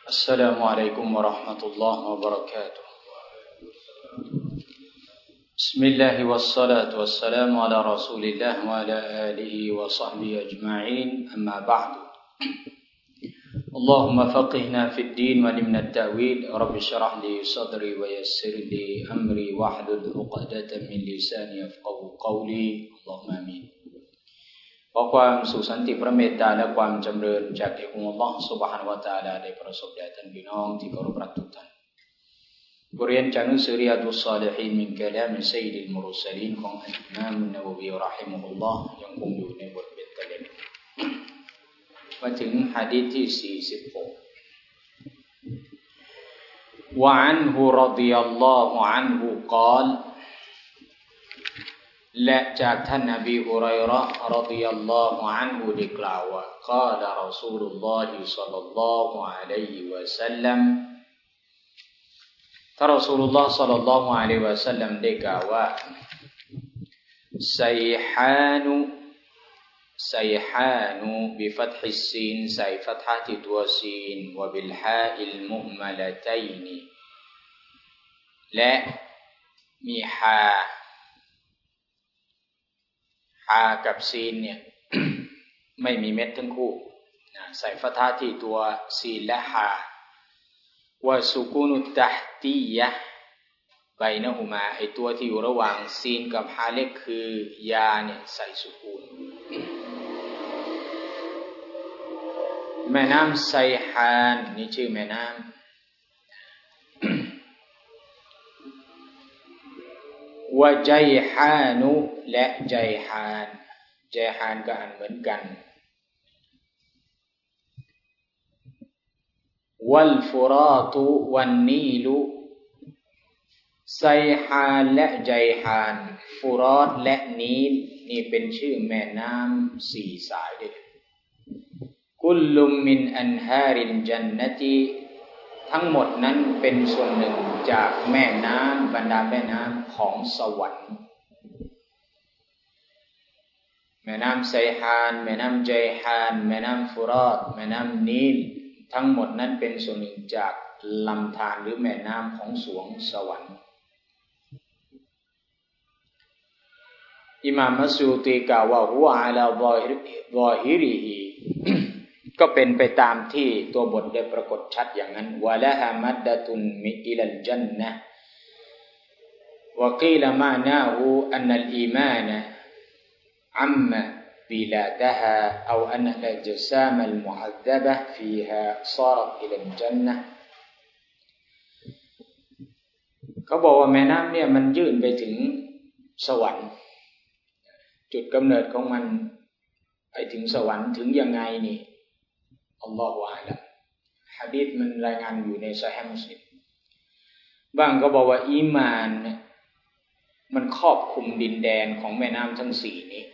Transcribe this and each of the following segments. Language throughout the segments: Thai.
السلام عليكم ورحمة الله وبركاته بسم الله والصلاة والسلام على رسول الله وعلى آله وصحبه أجمعين أما بعد اللهم فقهنا في الدين وعلمنا التأويل رب اشرح لي صدري ويسر لي أمري واحلل عقدة من لساني يفقهوا قولي اللهم آمينขอความสุขสันติพระเมตตาและความจำเริญจากอัลลอฮฺซุบฮานะฮูวะตะอาลาได้ประสบแด่ท่านพี่น้องที่เคารพรักทุกท่านบทเรียนจากหนังสือริยาดุศศอลิฮีนมินกะลามซัยยิดลมุรสลีนของอิมามอันนะวะวีเราะฮิมะฮุลลอฮ์ยังคงอยู่ในบทเบ็ดตะเล็ดมาถึงหะดีษที่46วะอันฮุรอฎิยัลลอฮุอันฮุกาลและจากท่านนบีฮุรัยเราะห์รอฎิยัลลอฮุอันฮุได้กล่าวว่ากาลรอซูลุลลอฮิศ็อลลัลลอฮุอะลัยฮิวะซัลลัมท่านรอซูลุลลอฮ์ศ็อลลัลลอฮุอะลัยฮิวะซัลลัมได้กล่าวว่าไซฮานูบิฟัตฮิสซีนใส่ฟัตฮะที่ตัวซีนวะบิลฮาอิลมุฮมะละตัยนและมีฮากับซีนเนี่ย ไม่มีเม็ดทั้งคู่ใส่ฟัตฮะที่ตัวซีนและฮาวะซุกูนุตตะห์ตียะห์บัยนะฮุมาไอตัวที่อยู่ระหว่างซีนกับฮาเล็กคือยาเนี่ยใส่ซุกูนแม่น้ำไซฮานนี่ชื่อแม่น้ำวะไจฮานุและไจฮานก็อ่านเหมือนกันวัลฟุราตุวันนีลุไซฮานและไจฮานฟุรอตและนีลนี่เป็นชื่อแม่น้ำสี่สายด้วยกุลลุมมินอันฮาริลญันนะติทั้งหมดนั้นเป็นส่วนหนึ่งจากแม่น้ำบรรดาแม่น้ำของสวรรค์แม่น้ำไซฮานแม่น้ำไจฮานแม่น้ำฟุรอตแม่น้ำนีลทั้งหมดนั้นเป็นส่วนหนึ่งจากลำธารหรือแม่น้ำของสวงสวรรค์อิหม่ามมัสอูตีกล่าวว่าฮุวะอะลาฎอฮิริฮิก็เป็นไปตามที่ตัวบทได้ปรากฏชัดอย่างนั้นวะละฮะมัดดะตุนมิอิลัลญันนะฮ์วะกีลมานาฮูอันนัลอีมานอัมมะบิลาดะฮาเอาอันอัลจซามอัลมุอัซซะบะฮ์ฟีฮาซารัตอิลัลญันนะฮ์เขาบอกว่าแม่น้ำเนี่ยมันยื่นไปถึงสวรรค์จุดกำเนิดของมันไปถึงสวรรค์ถึงยังไงนี่อัลลอฮฺอาลัมหะดีษมันรายงานอยู่ในซอฮีฮ์มุสลิมบางก็บอกว่าอีมานมันครอบคลุมดินแดนของแม่น้ำทั้งสี่นี้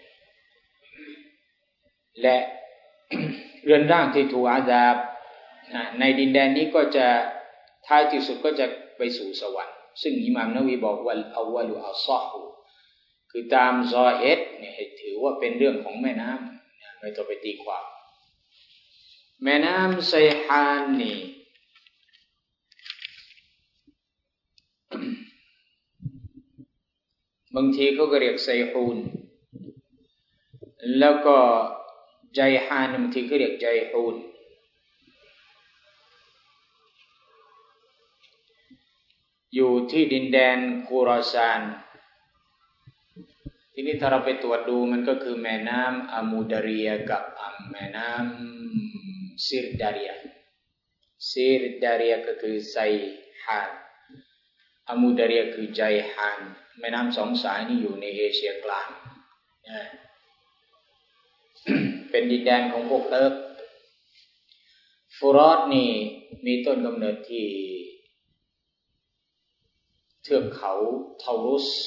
และ เรือนร่างที่ถูกอาซาบในดินแดนนี้ก็จะท้ายที่สุดก็จะไปสู่สวรรค์ซึ่งอิหม่ามนะวีบอกว่าอัลวะลุอัศศอฮุคือตามซอฮิรเนี่ยถือว่าเป็นเรื่องของแม่น้ำไม่ต้องไปตีความแม่น้ำไซฮานนี่บางทีเขาก็เรียกไซฮูนแล้วก็ไจฮานบางทีก็เรียกไจฮูนอยู่ที่ดินแดนคูราซานทีนี้ถ้าเราไปตรวจดูมันก็คือแม่น้ำอามูดารียกับแม่น้ำซิรดารียก็คือไซฮานอามูดารียคือไจฮานแม่น้ำสองสายนี้อยู่ในเอเชียกลางเป็นดินแดนของพวกเติร์กฟุรอตนี่มีต้นกำเนิดที่เทือกเขาทารุส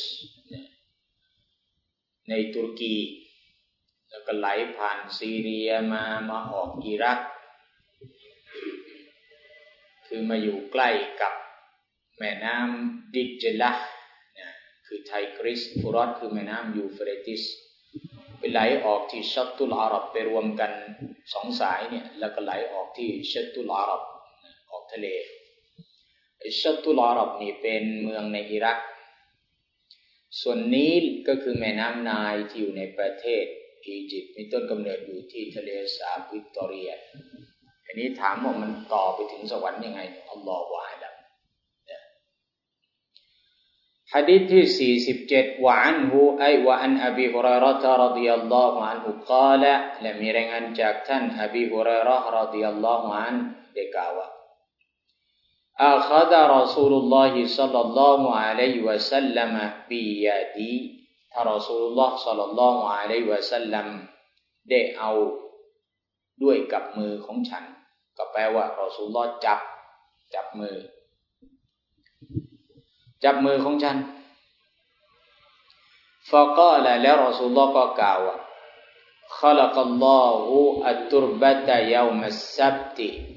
ในตุรกีแล้วก็ไหลผ่านซีเรียมาออกอิรักคือมาอยู่ใกล้กับแม่น้ำดิจละคือไทกริสฟุรอตคือแม่น้ำยูเฟรติสไปไหลออกที่ชัตตุลอาหรับไปรวมกันสองสายเนี่ยแล้วก็ไหลออกที่ชัตตุลอาหรับออกทะเลชัตตุลอาหรับนี่เป็นเมืองในอิรักส่วนนีลก็คือแม่น้ำไนล์ที่อยู่ในประเทศอียิปต์มีต้นกำเนิดอยู่ที่ทะเลสาบวิกตอเรียอันนี้ถามว่ามันต่อไปถึงสวรรค์ยังไงอัลลอฮฺวะอาลัมหะดีษที่47วะอันฮุวะอันอบีฮุรอยเราะฮ์รอฎิยัลลอฮุอันฮุกล่าวและมีรายงานจากท่านอบีฮุรอยเราะฮ์รอฎิยัลลอฮุอันฮุได้กล่าวว่าأخذ رسول الله صلى الله عليه وسلم بيدي ท่านรอซูลุลลอฮ์ศ็อลลัลลอฮุอะลัยฮิวะซัลลัมได้เอาด้วยกับมือของฉันก็แปลว่ารอซูลุลลอฮ์จับมือของฉันفقال แล้วรอซูลุลลอฮ์ก็กล่าวว่า خلق الله التربة يوم السبت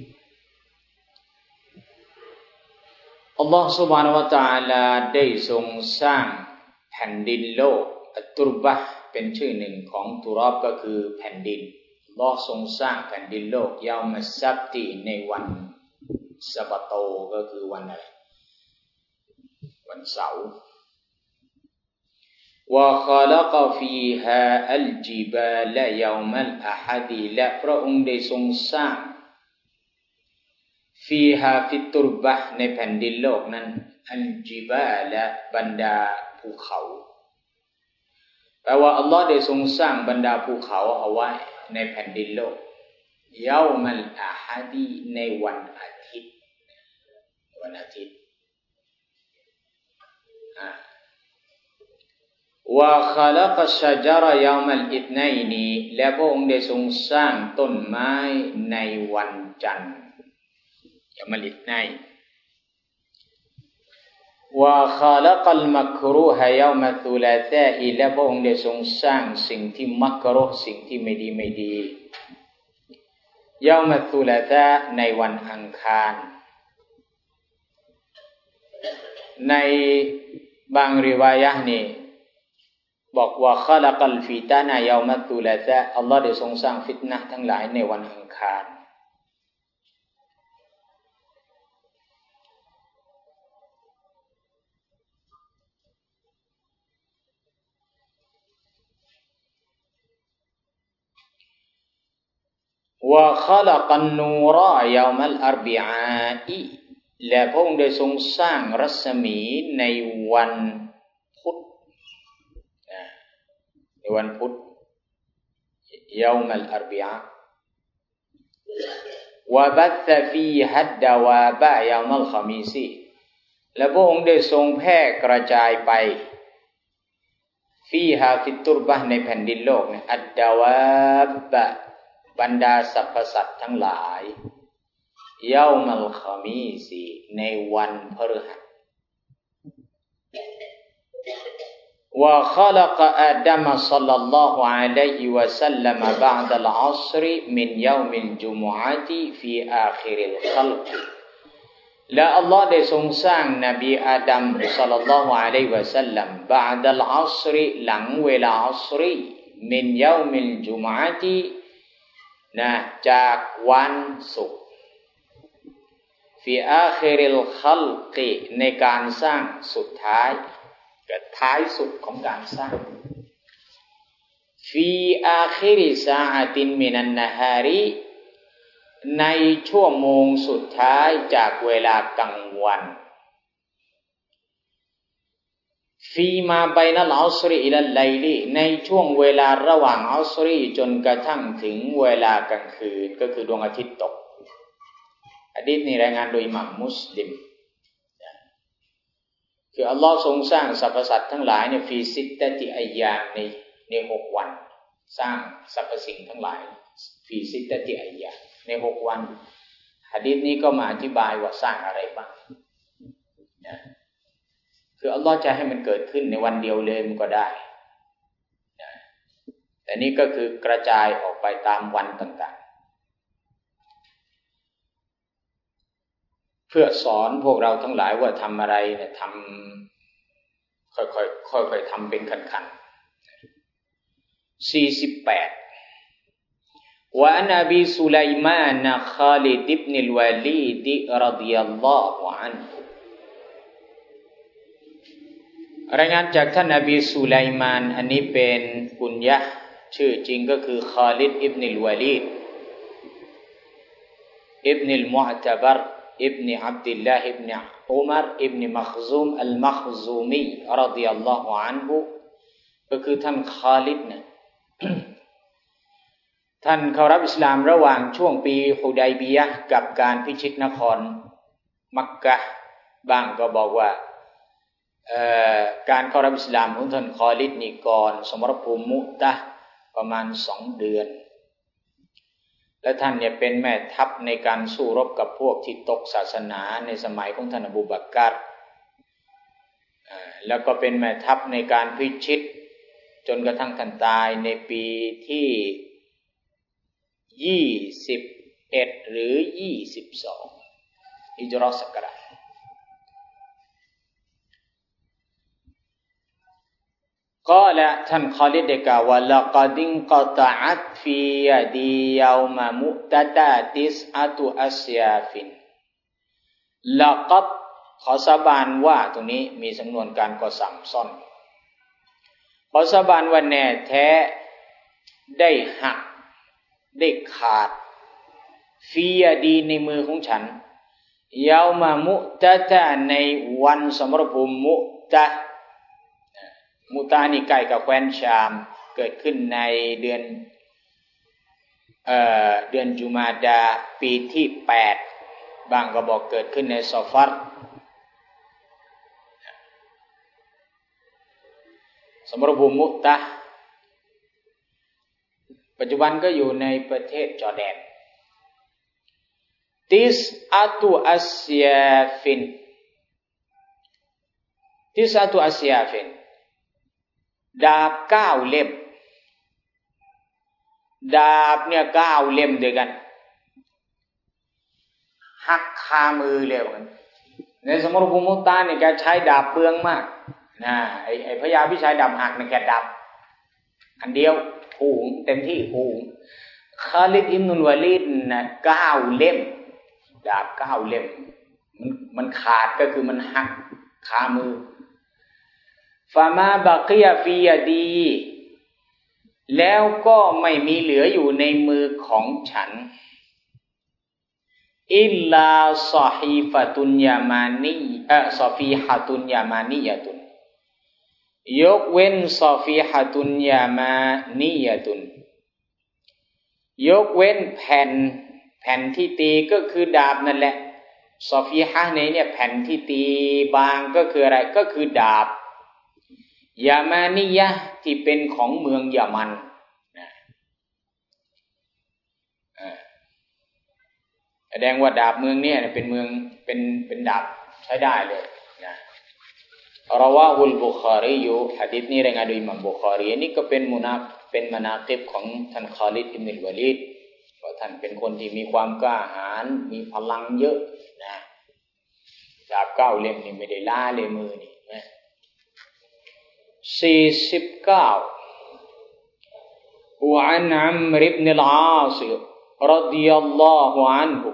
อัลลอฮฺ سبحانه และ تعالى ได้ทรงสร้างแผ่นดินโลกอัตตุรบะห์เป็นชื่อหนึ่งของตุรอบก็คือแผ่นดินอัลลอฮฺทรงสร้างแผ่นดินโลกยาวมัสซับตีในวันซะบะโตก็คือวันอะไรวันเสาร์วะคอลักฟีฮาอัลจิบาลยาวมัลอะฮัดและพระองค์ได้ทรงสร้างฟีฮาฟิตุรบะห์ในแผ่นดินโลกนั้นอัลจิบาลบรรดาภูเขาแปลว่าอัลลอฮ์ได้ทรงสร้างบรรดาภูเขาเอาไว้ในแผ่นดินโลกยาวมัลอะฮัดในวันอาทิตย์วะคอลักชะญะรยาวมัลอิตนัยนีและพระองค์ได้ทรงสร้างต้นไม้ในวันจันทร์ยาวมัลอิตนัยวะคอลักัลมักรูฮะยาวมัลซุลาซาอิและพระองค์ได้ทรงสร้างสิ่งที่มักรูฮสิ่งที่ไม่ดียาวมัลซุลาซาในวันอังคารในบางริวายะห์นี่บอกว่าคอลักัลฟิตนะยาวมัลซุลาซาอัลลอฮ์ได้ทรงสร้างฟิตนะห์ทั้งหลายในวันอังคารวะคอลักันนูรายาวมัลอัรบิอาอิและพระองค์ได้ทรงสร้างรัศมีในวันพุธยาวมัลอัรบิอาวะบัษฟีฮัดดาวาบะยาวมัลคอมีซีและพระองค์ได้ทรงแพร่กระจายไปฟีฮาฟิตุรบะห์ในแผ่นดินโลกอัดดาวาบะบรรดาสรรพสัตว์ทั้งหลายยาวมัลคอมีซีในวันพฤหัสวะคอลักอาดัมศ็อลลัลลอฮุอะลัยฮิวะซัลลัมบะอ์ดัลอัศรมินยาวมิลจุมุอะติฟีอาคิริลคัลกและอัลลอฮ์ได้ทรงสร้างนบีอาดัมศ็อลลัลลอฮุอะลัยฮิวะซัลลัมบะอ์ดัลอัศรหลังเวลาอัศรมินยาวมิลจุมุอะติจากวันศุกร์ฟีอาคิริลคัลกในการสร้างสุดท้ายท้ายสุดของการสร้างฟีอาคิริซาอะตินมินันนะฮาริในชั่วโมงสุดท้ายจากเวลากลางวันฟีมาบัยนัลอัศรอิลัลไลลิในช่วงเวลาระหว่างอัศรจนกระทั่งถึงเวลากลางคืนก็คือดวงอาทิตย์ตกหะดีษนี้รายงานโดยอิหม่ามมุสลิมคืออัลลอฮ์ทรงสร้างสรรพสัตว์ทั้งหลายในฟีซิตตะติอัยยามใน6วันสร้างสรรพสิ่งทั้งหลายฟีซิตตะติอัยยามใน6วันหะดีษนี้ก็มาอธิบายว่าสร้างอะไรบ้างคืออัลลอฮ์จะให้มันเกิดขึ้นในวันเดียวเลยมันก็ได้แต่นี่ก็คือกระจายออกไปตามวันต่างๆเพื่อสอนพวกเราทั้งหลายว่าทำอะไรเนี่ยทำค่อยๆทำเป็นขั้นๆ48 وعن أبي سليمان خالد بن الوليد رضي الله عنه รายงานจากท่านอบีสุไลมานอันนี้เป็นกุญยะห์ชื่อจริงก็คือคาลิดอิบนุลวะลีดอิบนุลมุอ์ตะบัรอิบนุอับดุลลาฮ์อิบนุอุมัรอิบนุมัคซูมอัลมัคซูมีรอฎิยัลลอฮุอันฮุก็คือท่านคาลิดนะท่านเข้ารับอิสลามระหว่างช่วงปีฮุดัยบียะห์กับการพิชิตนครมักกะฮ์บ้างก็บอกว่าการเข้ารับอิสลามของท่านคอลิดนี่ก่อนสมรภูมิมุตะห์ประมาณ2 เดือนและท่านเนี่ยเป็นแม่ทัพในการสู้รบกับพวกที่ตกศาสนาในสมัยของท่านอบูบักรแล้วก็เป็นแม่ทัพในการพิชิตจนกระทั่งท่านตายในปีที่21หรือ22ฮิจเราะห์ศักราชقال ท่านคอลิดได้กล่าวว่าละกอดินกอตะอัตฟียะดียาวมะมุตะตะติสอะตุอัสยาฟินละกัดขอสาบานว่าตรงนี้มีสำนวนการก่อสั่งซ่อนขอสาบานว่าแน่แท้ได้หักได้ขาดฟียะดีในมือของฉันยาวมะมุตะตะในวันสมรภูมิมุตะมุตานี่ใกล้กับแคว้นชามเกิดขึ้นในเดือนจุมาดาปีที่8บางก็บอกเกิดขึ้นในซอฟัรสมรภูมิมุตะปัจจุบันก็อยู่ในประเทศจอร์แดนติสอะตุอัสยาฟินติสอะตุอัสยาฟินดาบ9 เล่มดาบเนี่ย9 เล่มด้วยกันหักคามือเลยมันในสมรภูมิมุตะเนี่ยแกใช้ดาบเปลืองมากนะไอ้พญาพิชัยดาบหักเนี่ยแกดาบอันเดียวหูงเต็มที่หูงคาลิดอิบนุลวะลีดน่ะ9 เล่มดาบ9 เล่มมันขาดก็คือมันหักคามือฟามาบักิยะฟียะดีแล้วก็ไม่มีเหลืออยู่ในมือของฉันอิลลาซอฮีฟะตุนยามานีซอฟีฮะตุนยามานียะตุนยกเว้นซอฟีฮะตุนยามานียะตุนยกเว้นแผ่นที่ตีก็คือดาบนั่นแหละซอฟีฮะเนี่ยแผ่นที่ตีบางก็คืออะไรก็คือดาบยามานียะที่เป็นของเมืองยามันแสดงว่าดาบเมืองเนี่ยเป็นเมืองเป็นดาบใช้ได้เลยนะราวาฮุลบุคารีอยู่หะดีษนี้รายงานโดยอิหม่ามบุคารีนี่ก็เป็นมนากิบของท่านคาลิดอิบนุลวะลีดว่าท่านเป็นคนที่มีความกล้าหาญมีพลังเยอะนะดาบ9 เล่มนี่ไม่ได้ล้าเลยมือนี่นะ49 وعن عمرو بن العاص رضي الله عنه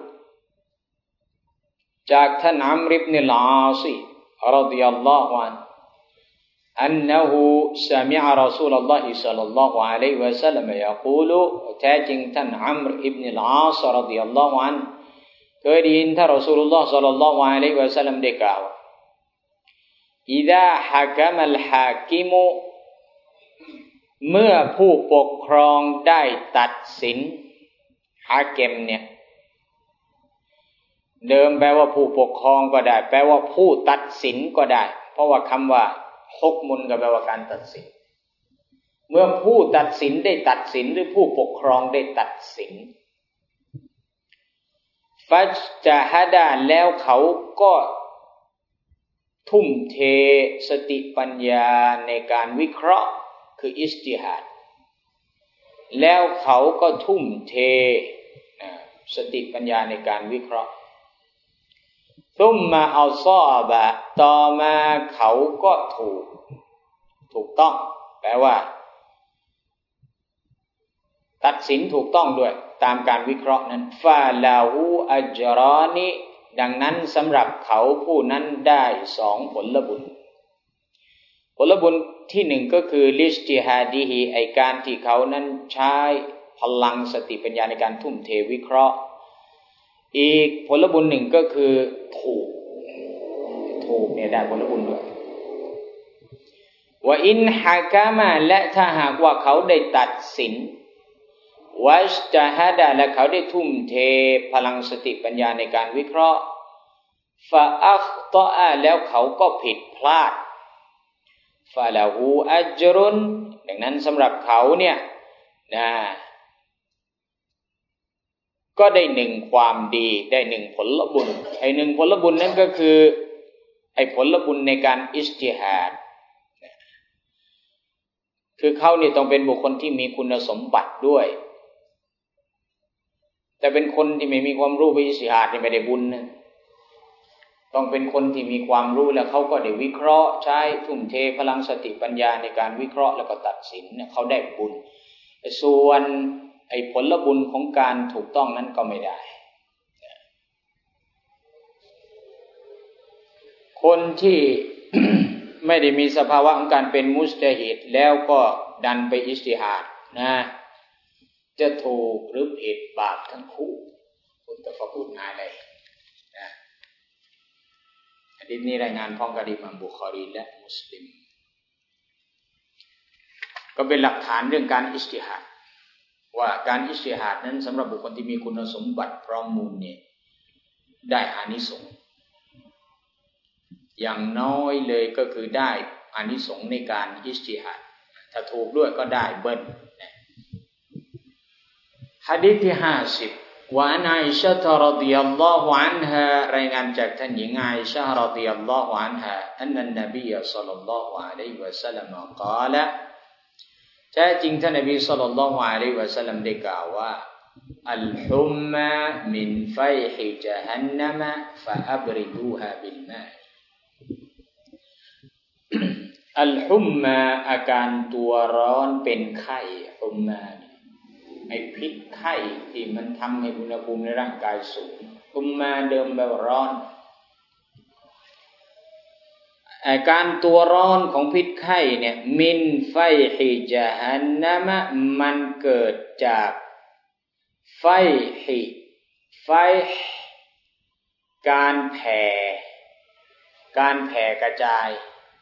จากท่านอัมร อิบนุลอาศรฎิยัลลอฮุอันฮุ أنه سمع رسول الله صلى الله عليه وسلم يقول แท้จริงท่านอัมร อิบนุลอาศรฎิยัลลอฮุอันฮุเคยได้ยินท่านรอซูลุลลอฮ์ศ็อลลัลลอฮุอะลัยฮิวะซัลลัมได้กล่าวอิซาฮะกะมัลฮากิมุเมื่อผู้ปกครองได้ตัดสินฮาเก็มเนี่ยเดิมแปลว่าผู้ปกครองก็ได้แปลว่าผู้ตัดสินก็ได้เพราะว่าคำว่าฮุกมุนก็แปลว่าการตัดสินเมื่อผู้ตัดสินได้ตัดสินหรือผู้ปกครองได้ตัดสินฟัจจาฮดาแล้วเขาก็ทุ่มเทสติปัญญาในการวิเคราะห์คืออิจติฮาดแล้วเขาก็ทุ่มเทสติปัญญาในการวิเคราะห์ซุมมาอัลซอบะต่อมาเขาก็ถูกต้องแปลว่าตัดสินถูกต้องด้วยตามการวิเคราะห์นั้นฟาลาหูอัจรอนิดังนั้นสำหรับเขาผู้นั้นได้2ผลบุญที่1ก็คือลิจติฮาดิฮิไอการที่เขานั้นใช้พลังสติปัญญาในการทุ่มเทวิเคราะห์อีกผลบุญหนึ่งก็คือถูกเนี่ยได้ผลบุญด้วยว่าอินฮากะมาและถ้าหากว่าเขาได้ตัดสินวัจตะฮะดะและเขาได้ทุ่มเทพลังสติปัญญาในการวิเคราะห์ฟะอัคตออะแล้วเขาก็ผิดพลาดฟะละหูอัจรุนดังนั้นสำหรับเขาเนี่ยก็ได้1ความดีได้1ผลบุญไอ้1ผลบุญนั่นก็คือไอ้ผลบุญในการอิจติฮาดคือเขานี่ต้องเป็นบุคคลที่มีคุณสมบัติด้วยแต่เป็นคนที่ไม่มีความรู้ไปอิจติฮาดนี่ไม่ได้บุญนะต้องเป็นคนที่มีความรู้แล้วเขาก็ได้วิเคราะห์ใช้ทุ่มเทพลังสติปัญญาในการวิเคราะห์แล้วก็ตัดสินเนี่ยเขาได้บุญส่วนไอ้ผลบุญของการถูกต้องนั้นก็ไม่ได้คนที่ ไม่ได้มีสภาวะของการเป็นมุจตะฮิดแล้วก็ดันไปอิจติฮาดนะจะถูกหรือผิดบาปทั้งคู่คุณตะฟะกุดนายเลยนะหะดีษนี้รายงานพร้อมกับอิหม่ามบุคอรีและมุสลิมก็เป็นหลักฐานเรื่องการอิจติฮาดว่าการอิจติฮาดนั้นสำหรับบุคคลที่มีคุณสมบัติพร้อมมูลเนี่ยได้อานิสงส์อย่างน้อยเลยก็คือได้อานิสงส์ในการอิจติฮาดถ้าถูกด้วยก็ได้เบิ้ลหะดีษที่50ว่าอันอิชะฮ์รอฎิยัลลอฮุอันฮารายงานจากท่านหญิงอิชะฮ์รอฎิยัลลอฮุอันฮาอันนันนบีศ็อลลัลลอฮุอะลัยฮิวะซัลลัมกล่าวแท้จริงท่านนบีศ็อลลัลลอฮุอะลัยฮิวะซัลลัมได้กล่าวว่าอัลฮุมมะมินไฟฮิญะฮันนัมฟะอับริดูฮาบิลมาอัลฮุมมะอาการตัวร้อนเป็นไข้ฮุมมะไอ้พิษไข้ที่มันทำให้อุณหภูมิในร่างกายสูงฮุมมะเดิมแปลว่าร้อนอาการตัวร้อนของพิษไข้เนี่ยมินไฟฮิญะฮันนัมมันเกิดจากไฟการแผ่กระจาย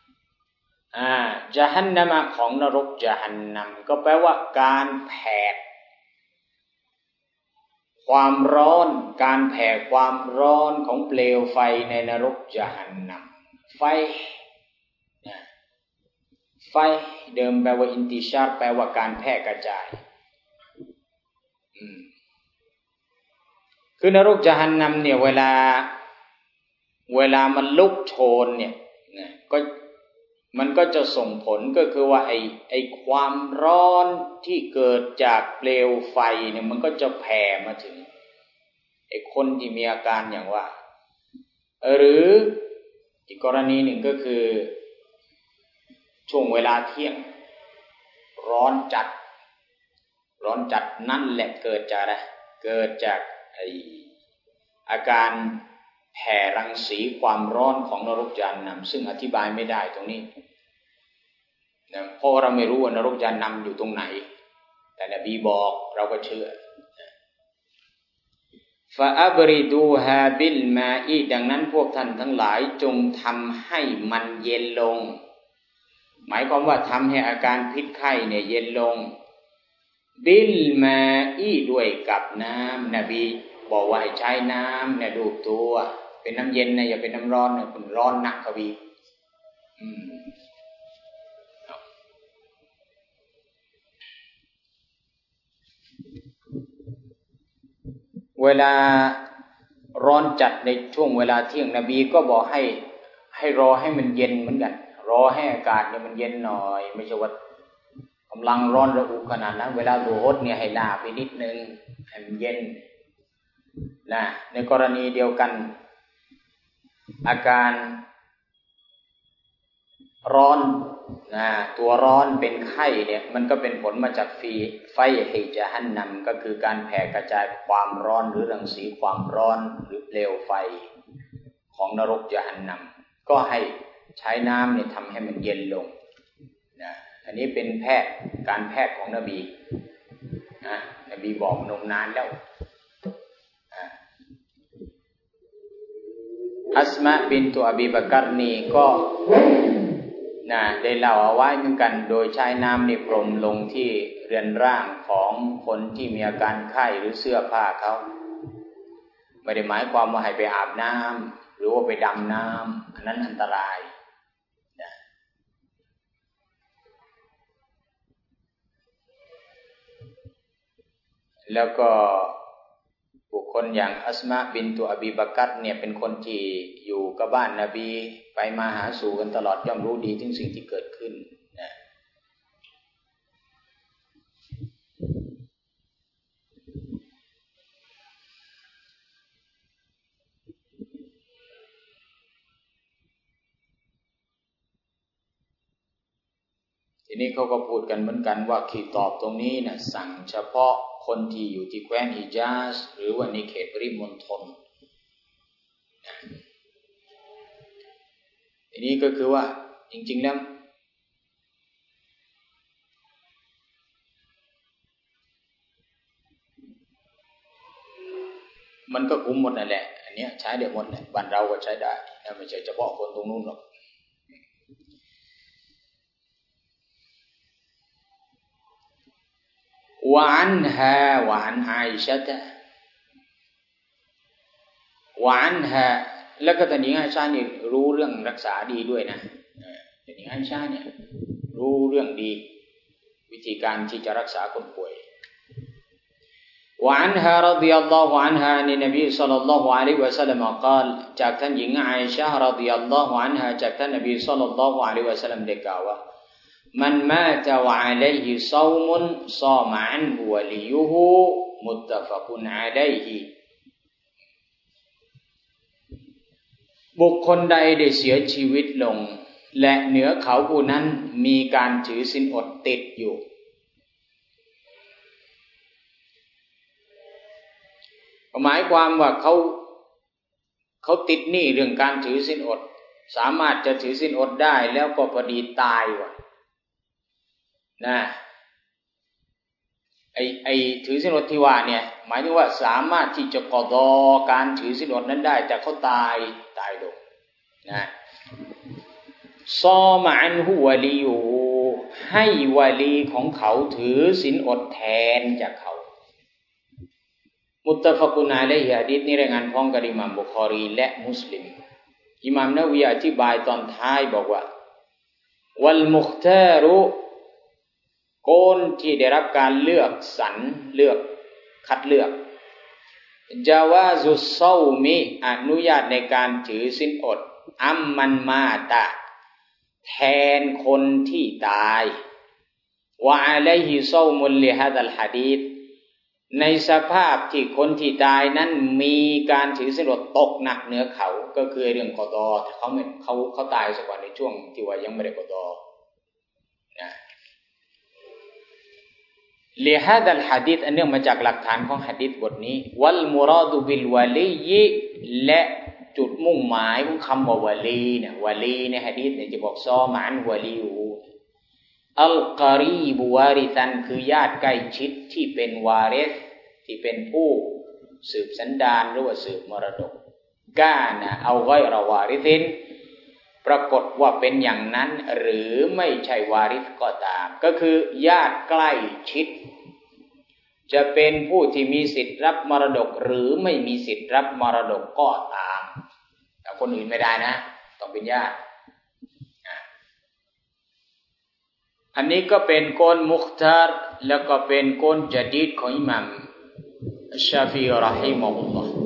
ญะฮันนัมของนรกญะฮันนัมก็แปลว่าการแผ่ความร้อนการแผ่ความร้อนของเปลวไฟในนรกญะฮันนัมไฟเดิมแปลว่าอินติชาร์แปลว่าการแพร่กระจายคือนรกญะฮันนัมเนี่ยเวลามันลุกโชนเนี่ยก็มันก็จะส่งผลก็คือว่าไอ้ความร้อนที่เกิดจากเปลวไฟเนี่ยมันก็จะแผ่มาถึงไอ้คนที่มีอาการอย่างว่าหรืออีกกรณีหนึ่งก็คือช่วงเวลาเที่ยงร้อนจัดนั่นแหละเกิดจากอะไรเกิดจากอาการแผ่รังสีความร้อนของนรกญะฮันนัมซึ่งอธิบายไม่ได้ตรงนี้นะเพราะเราไม่รู้ว่านรกญะฮันนัมอยู่ตรงไหนแต่นบีบอกเราก็เชื่อฟะอับริดูฮาบิลมาอีดังนั้นพวกท่านทั้งหลายจงทำให้มันเย็นลงหมายความว่าทำให้อาการพิษไข้เนี่ยเย็นลงบิลมาอีด้วยกับน้ำนบีบอกว่าให้ใช้น้ำเนี่ยดูตัวเป็นน้ำเย็นนะอย่าเป็นน้ำร้อนนะคุณร้อนหนักกว่าบีเวลาร้อนจัดในช่วงเวลาเที่ยงนบีก็บอกให้รอให้มันเย็นเหมือนกันรอให้อากาศเนี่ยมันเย็นหน่อยไม่ใช่ว่ากำลังร้อนระอุขนาดนั้นเวลาดูฮดเนี่ยให้ลาไปนิดนึงให้มันเย็นนะในกรณีเดียวกันอาการร้อนตัวร้อนเป็นไข้เนี่ยมันก็เป็นผลมาจากไฟฮิญะฮันนัมก็คือการแผ่กระจายความร้อนหรือรังสีความร้อนหรือเปลวไฟของนรกยะฮันนัมก็ให้ใช้น้ำเนี่ยทำให้มันเย็นลงนะอันนี้เป็นการแพทย์ของนบีนบีบอกนมนานแล้วอัสมาบินตุอบีบักรนี่ก็ได้เล่าเอาไว้เหมือนกันโดยใช้น้ำนี่พรมลงที่เรือนร่างของคนที่มีอาการไข้หรือเสื้อผ้าเขาไม่ได้หมายความว่าให้ไปอาบน้ำหรือว่าไปดำน้ำอันนั้นอันตรายแล้วก็บุคคลอย่างอัสมาบินตุอบีบักรเนี่ยเป็นคนที่อยู่กับบ้านนบีไปมาหาสู่กันตลอดย่อมรู้ดีถึงสิ่งที่เกิดขึ้นนะทีนี้เขาก็พูดกันเหมือนกันว่าขีดตอบตรงนี้นะสั่งเฉพาะคนที่อยู่ที่แคว้นฮิญาซหรือว่าในเขตปริมณฑลทีนี้ก็คือว่าจริงๆแล้วมันก็คุ้มหมดนั่นแหละอันนี้ใช้ได้หมดแหละบ้านเราก็ใช้ได้ไม่ใช่เฉพาะคนตรงนู้นหรอกوعنها وعن عائشة وعنها แล้วก็ท่านหญิงอาอิชานี่รู้เรื่องรักษาดีด้วยนะท่านหญิงอาอิชาเนี่ยรู้เรื่องดีวิธีการที่จะรักษาคนป่วย وعنها رضي الله عنها عن النبي صلى الله عليه وسلم قال จากท่านหญิงอาอิชารฎิยัลลอฮุอันฮาจากท่านนบีศ็อลลัลลอฮุอะลัยฮิวะซัลลัมได้กล่าวว่ามันมาตะวะอะลัยฮิศอมุนศอมะอันฮุวะลิยุฮุมุตตะฟะกุนอะลัยฮิบุคคลใดได้เสียชีวิตลงและเหนือเขาผู้นั้นมีการถือศีลอดติดอยู่หมายความว่าเขาติดหนี้เรื่องการถือศีลอดสามารถจะถือศีลอดได้แล้วก็พอดีตายว่ะนะไอถือศีลอดที่ว่าเนี่ยหมายถึงว่าสามารถที่จะกอฎอการถือศีลอดนั้นได้แต่เขาตายลงนะซอมะอันฮุวะลียูให้วะลีของเขาถือศีลอดแทนจากเขามุตตะฟะกุนอะลัยฮิหะดีษนี้รายงานพ้องกับอิหม่ามบุคอรีและมุสลิมอิหม่ามนะวะวีอธิบายตอนท้ายบอกว่าวัลมุคตารุคนที่ได้รับการเลือกสรรเลือกคัดเลือกจาวาซุสซอมิอนุญาตในการถือศีลอดอัมมันมาตะแทนคนที่ตายวะอะลัยฮิซอมุลลิฮาซัลหะดีษในสภาพที่คนที่ตายนั้นมีการถือศีลอดตกหนักเหนือเขาก็คือเรื่องกอฎอเขาตายซะก่อนในช่วงที่ว่ายังไม่ได้กอฎอนะลิฮาซัลหะดีษอันเนื่องมาจากหลักฐานของหะดีษบทนี้วัลมุราดุบิลวะลีและจุดมุ่งหมายของคำว่าวะลีเนี่ยวะลีในหะดีษเนี่ยจะบอกซอมะอันวะลียูอัลกอรีบวาริซันคือญาติใกล้ชิดที่เป็นวาริสที่เป็นผู้สืบสันดานหรือว่าสืบมรดกกานะเอาไว้ระวาริซินปรากฏว่าเป็นอย่างนั้นหรือไม่ใช่วาริสก็ตามก็คือญาติใกล้ชิดจะเป็นผู้ที่มีสิทธิ์รับมรดกหรือไม่มีสิทธิ์รับมรดกก็ตามแต่คนอื่นไม่ได้นะต้องเป็นญาติอันนี้ก็เป็นกลมุคตาร์แล้วก็เป็นกลญะดีดของอิหม่ามอัชชาฟิอีเราะฮิมะฮุลลอฮ์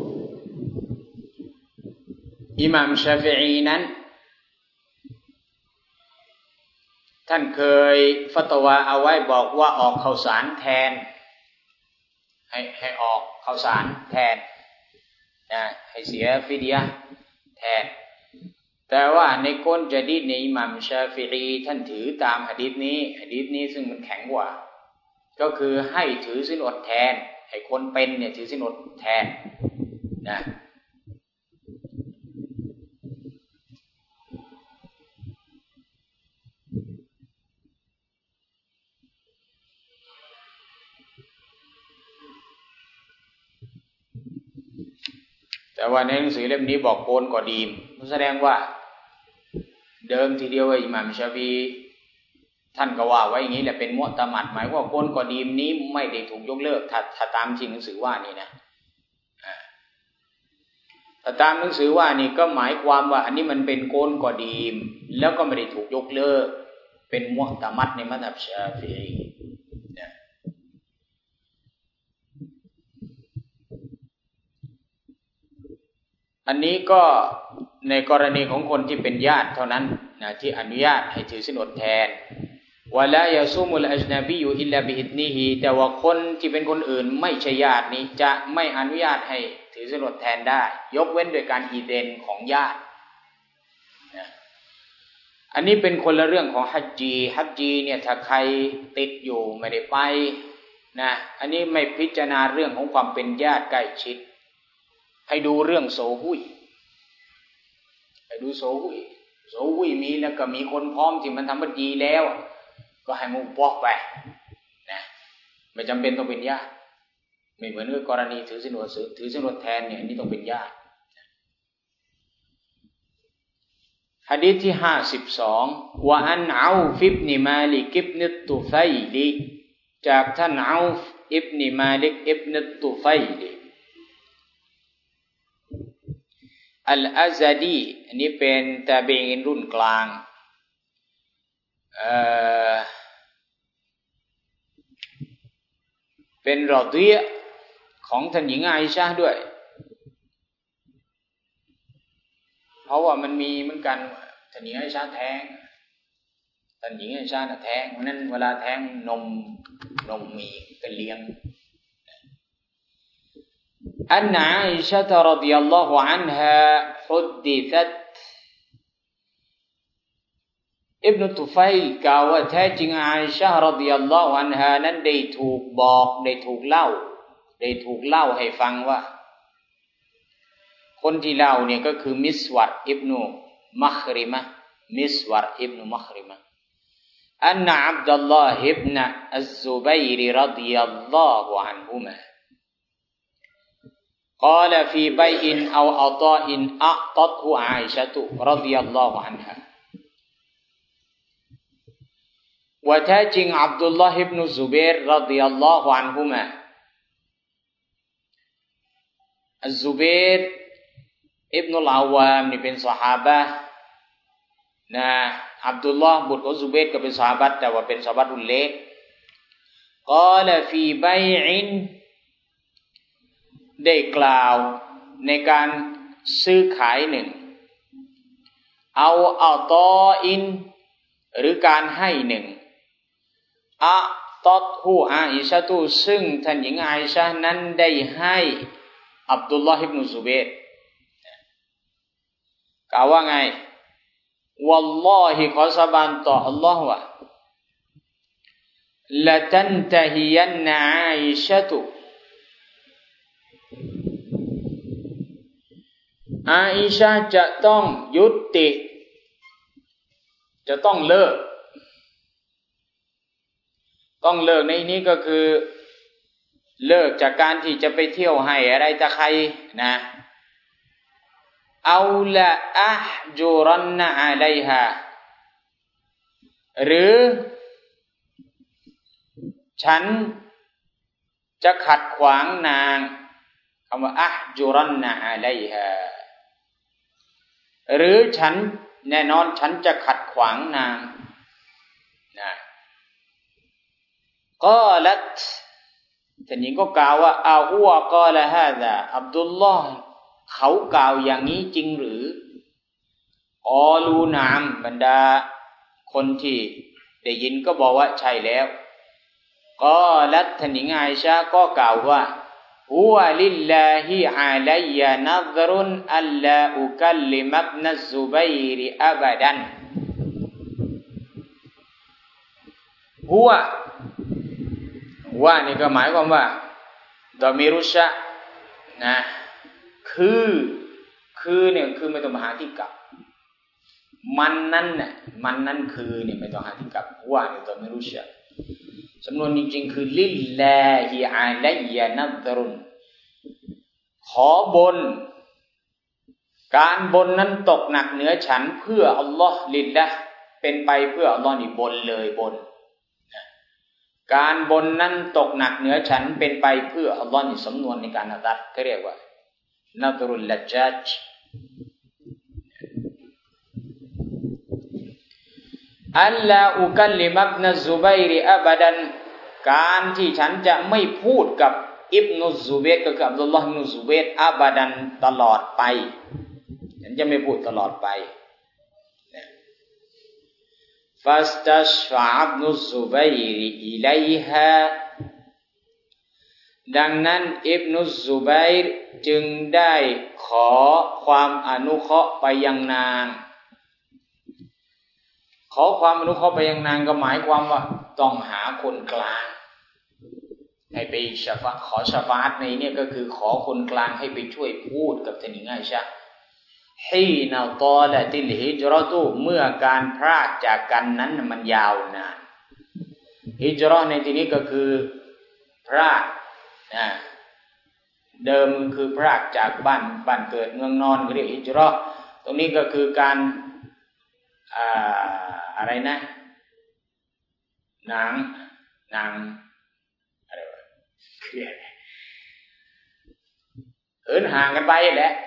อิหม่ามชาฟิอีนั้นท่านเคยฟัตวาเอาไว้บอกว่าออกข้าวสารแทนให้ออกข้าวสารแทนนะให้เสียฟิดยะห์แทนแต่ว่าในก้นจะดีในอิหม่ามชาฟิอีท่านถือตามหะดีษนี้ซึ่งมันแข็งกว่าก็คือให้ถือศีลอดแทนให้คนเป็นเนี่ยถือศีลอดแทนนะแต่ว่าในหนังสือเล่มนี้บอกโกนก็ดีแสดงว่าเดิมทีเดียวอิหม่ามชาฟิอีท่านก็ว่าไว้อย่างนี้แหละเป็นมุอ์ตะมัดหมายว่าโกนก็ดีนี้ไม่ได้ถูกยกเลิกถ้าตามจริงหนังสือว่านี่นะถ้าตามหนังสือว่านี่ก็หมายความว่าอันนี้มันเป็นโกนก็ดีแล้วก็ไม่ได้ถูกยกเลิกเป็นมุอ์ตะมัดในมัซฮับชาฟิอีอันนี้ก็ในกรณีของคนที่เป็นญาติเท่านั้นนะที่อนุญาตให้ถือศีลอดแทนวะลายะซูมุลอัจนบียูอิลลาบิอิดนีฮิแต่ว่าคนที่เป็นคนอื่นไม่ใช่ญาตินี้จะไม่อนุญาตให้ถือศีลอดแทนได้ยกเว้นโดยการอีเดนของญาตินะอันนี้เป็นคนละเรื่องของฮัจญีเนี่ยถ้าใครติดอยู่ไม่ได้ไปนะอันนี้ไม่พิจารณาเรื่องของความเป็นญาติใกล้ชิดให้ดูเรื่องโซฮุยให้ดูโซฮุยมีแล้วก็มีคนพร้อมที่มันทำบัญชีแล้วก็ให้มุปอกไปนะไม่จำเป็นต้องเป็นญาติไม่เหมือนกับกรณีถือศีลอดแทนเนี่ยอันนี้ต้องเป็นญาติหะดีษที่52วะอันอูฟอิบนุมาลิกอิบนุตุไฟลิจากท่านอูฟอิบนุมาลิกอิบนุตุไฟลิอัลอาซาดีอันนี้เป็นตาบีอีนรุ่นกลางเป็นรอฎียะห์ของท่านหญิงอาอิชะห์ด้วยเพราะว่ามันมีเหมือนกันท่านหญิงอาอิชะห์แท้งท่านหญิงอาอิชะห์น่ะแท้งเพราะนั้นเวลาแท้งนมมีก็เลี้ยงأن عائشة رضي الله عنها حدثت ابن طفيل กล่าวว่าแท้จริงอาอิชะห์รอฎิยัลลอฮุอันฮานั้นได้ถูกบอกได้ถูกเล่าให้ฟังว่าคนที่เล่าเนี่ยก็คือมิสวัรอิบนุมัคริมะอันนะอับดุลลอฮ์อิบนะอัซซุบัยรรอฎิยัลลอฮุอันฮุมะقال في بيع أو عطاء أعطته عائشة رضي الله عنها ว่าแท้จริงอับดุลลอฮ์อิบนุซุบัยรรอฎิยัลลอฮุอันฮุมะอัซซุบัยรอิบนุลอาวามนี่เป็นซอฮาบะห์นะอับดุลลอฮ์บุตรของซุบัยรก็เป็นซอฮาบะห์แต่ว่าเป็นซอฮาบะห์รุ่นเล็ก قال في بيعได้กล่าวในการซื้อขายหนึ่งเอาอัตออินหรือการให้หนึ่งอะตัดฮูอาอิชะตุซึ่งท่านหญิงอาอิชะห์นั้นได้ให้อับดุลลอฮ์อิบนุซุบัยรกล่าวว่าไงวัลลอฮิขอสาบานต่ออัลลอฮ์ว่าละตันตะฮิยันนะอาอิชะตุอาอิชะห์จะต้องยุติจะต้องเลิกในนี้ก็คือเลิกจากการที่จะไปเที่ยวให้อะไรตะใครนะเอาละอะห์จุรันนะอะลัยฮาหรือฉันจะขัดขวางนางคำว่าอะห์จุรันนะอะลัยฮาหรือฉันแน่นอนฉันจะขัดขวางนางนะกอลัตท่านหญิงก็กล่าวว่าอาฮุวะกอละฮาซาอับดุลลอฮ์เขากล่าวอย่างนี้จริงหรือออลูนามบรรดาคนที่ได้ยินก็บอกว่าใช่แล้วกอลัตท่านหญิงอาอิชะห์ก็กล่าวว่าฮฮุวะลิลลาฮิอะลัยยะนัซรุนอัลลาอุกัลลิมะบนัซซุบัยรอะบะดันฮุวะนี่ก็หมายความว่าดอมีรุชะนะคือเนี่ยคือไม่ต้องมาหาที่กลับมันนั้นคือเนี่ยไม่ต้องหาที่กลับฮุวะเนี่ยดอมีรุชะสำนวนจริงๆคือลิลลาฮิอะลัยยะนัซรุนขอบนการบนนั้นตกหนักเหนือฉันเพื่ออัลลอฮ์ลิลละห์เป็นไปเพื่ออัลลอฮ์นี่บนเลยบนการบนนั้นตกหนักเหนือฉันเป็นไปเพื่ออัลลอฮ์นี่สำนวนในการนัดก็เรียกว่านัซรุลลัจญาจอัลลาอุกัลลิมะบนัซซุบัยรอะบะดันการที่ฉันจะไม่พูดกับอิบนุซุบัยรก็คืออับดุลลอฮ์อิบนุซุบัยรอะบะดันตลอดไปฉันจะไม่พูดตลอดไปฟัสตัชฟะอิบนุซุบัยรอิลัยฮาดังนั้นอิบนุซุบัยรจึงได้ขอความอนุเคราะห์ไปยังนางขอความอนุเคราะห์ไปยังนางก็หมายความว่าต้องหาคนกลางให้ไปขอชะฟาอะห์ในนี้ก็คือขอคนกลางให้ไปช่วยพูดกับท่านหญิงไอชะห์ฮีนาตอละติลฮิจเราะตุเมื่อการพรากจากกันนั้นมันยาวนานฮิจเราะห์ในที่นี้ก็คือพรากเดิมคือพรากจากบ้านเกิดเมืองนอนเรียกฮิจเราะห์ตรงนี้ก็คือการอะไรนะนางอะไรวะเหินห่างกันไปแหละ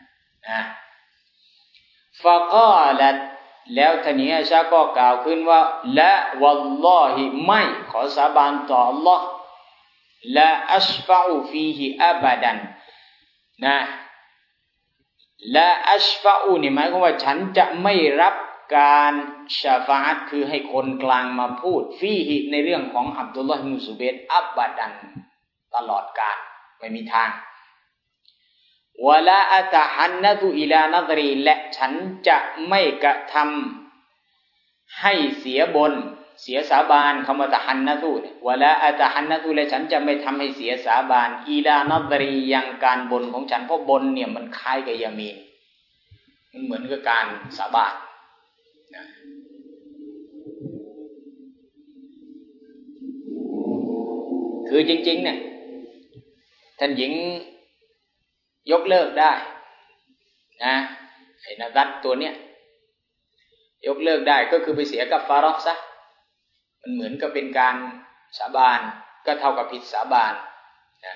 ฟะกาลัตแล้วท่านหญิงไอชะห์ก็กล่าวขึ้นว่าละวัลลอฮิไม่ขอสาบานต่ออัลลอฮ์ละอัชฟะอุฟีฮิอะบะดันนะละอัชฟะอุนี่หมายความว่าฉันจะไม่รับการชะฟาอะห์คือให้คนกลางมาพูดฟีฮิในเรื่องของอับดุลลอฮ์อิบนุซุบัยรอะบะดันตลอดกาลไม่มีทางวะลาอะตะฮันนะตุอิลานัซรีและฉันจะไม่กระทำให้เสียสาบานคำว่าตะฮันนะตุเนี่ยวะลาอะตะฮันนะตุและฉันจะไม่ทำให้เสียสาบานอิลานัซรียังการบนของฉันเพราะบนเนี่ยมันคล้ายกับยามีนมันเหมือนกับการสาบานคือจริงๆเนี่ยท่านหญิงยกเลิกได้นะไอ้นัดตัวเนี้ยยกเลิกได้ก็คือไปเสียกับฟาเราะห์ซะมันเหมือนกับเป็นการสาบานก็เท่ากับผิดสาบานนะ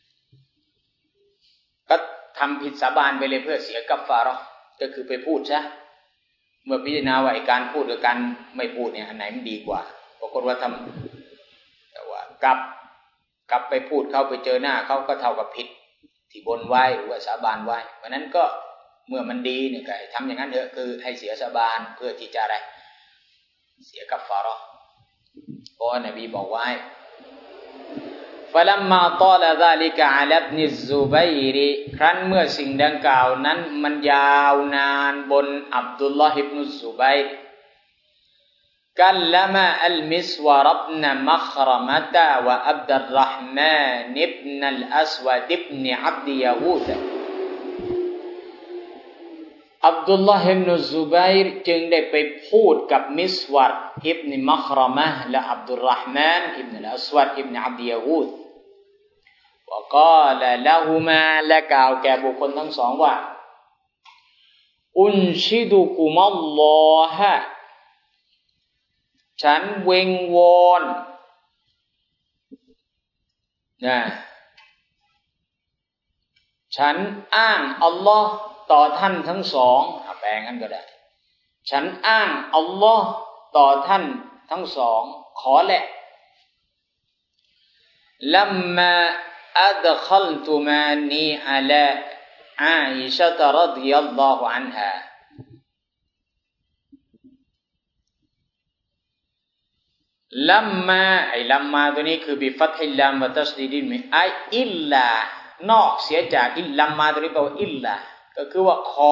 ก็ทำผิดสาบานไปเลยเพื่อเสียกับฟาเราะห์ก็คือไปพูดซะเมื่อพิจารณาว่าการพูดกับการไม่พูดเนี่ยอันไหนมันดีกว่าปรากฏว่าแต่ว่ากลับไปพูดเขาไปเจอหน้าเขาก็เท่ากับผิดที่บนไว้หรือว่าสาบานไว้เพราะนั้นก็เมื่อมันดีเนี่ยก็ทำอย่างนั้นเถอะคือให้เสียสาบานเพื่อที่จะอะไรเสียกับฟาเราะห์เพราะนบีบอกไว้فلما طال ذلك على ابن الزبير ครั้นเมื่อสิ่งดังกล่าวนั้นมันยาวนานบนอับดุลลอฮ์อิบนุซุบัยรكلم المسور بن مخرمة وعبد الرحمن بن الأسود بن عبد يغوث อับดุลลอฮ์อิบนุซุบัยรจึงได้ไปพูดกับมิสวัรอิบนุมัครามะห์และอับดุลรห์มานอิบนุอัสวัดอิบนุอับดยะกูธวะกาลละฮุมาและกล่าวแก่บุคคลทั้งสองว่าอุนชิดุกุมัลลอฮะฉันเวงวอนฉันอ้างอัลลอฮ์ต่อท่านทั้งสองแปลงั้นก็ได้ฉันอ้างอัลลอฮ์ต่อท่านทั้งสองขอแหละลัมมาอัดคัลตุมานีอะลาอาอิชะฮ์รอฎิยัลลอฮุอันฮาลัมมาไอ้ลัมมาตัวนี้คือบิฟัตฮิลลัมวะตัชดีดินมิไออิลลานอกเสียจากอิลลัมมาตัวนี้แปลว่าอิลลาก็คือว่าข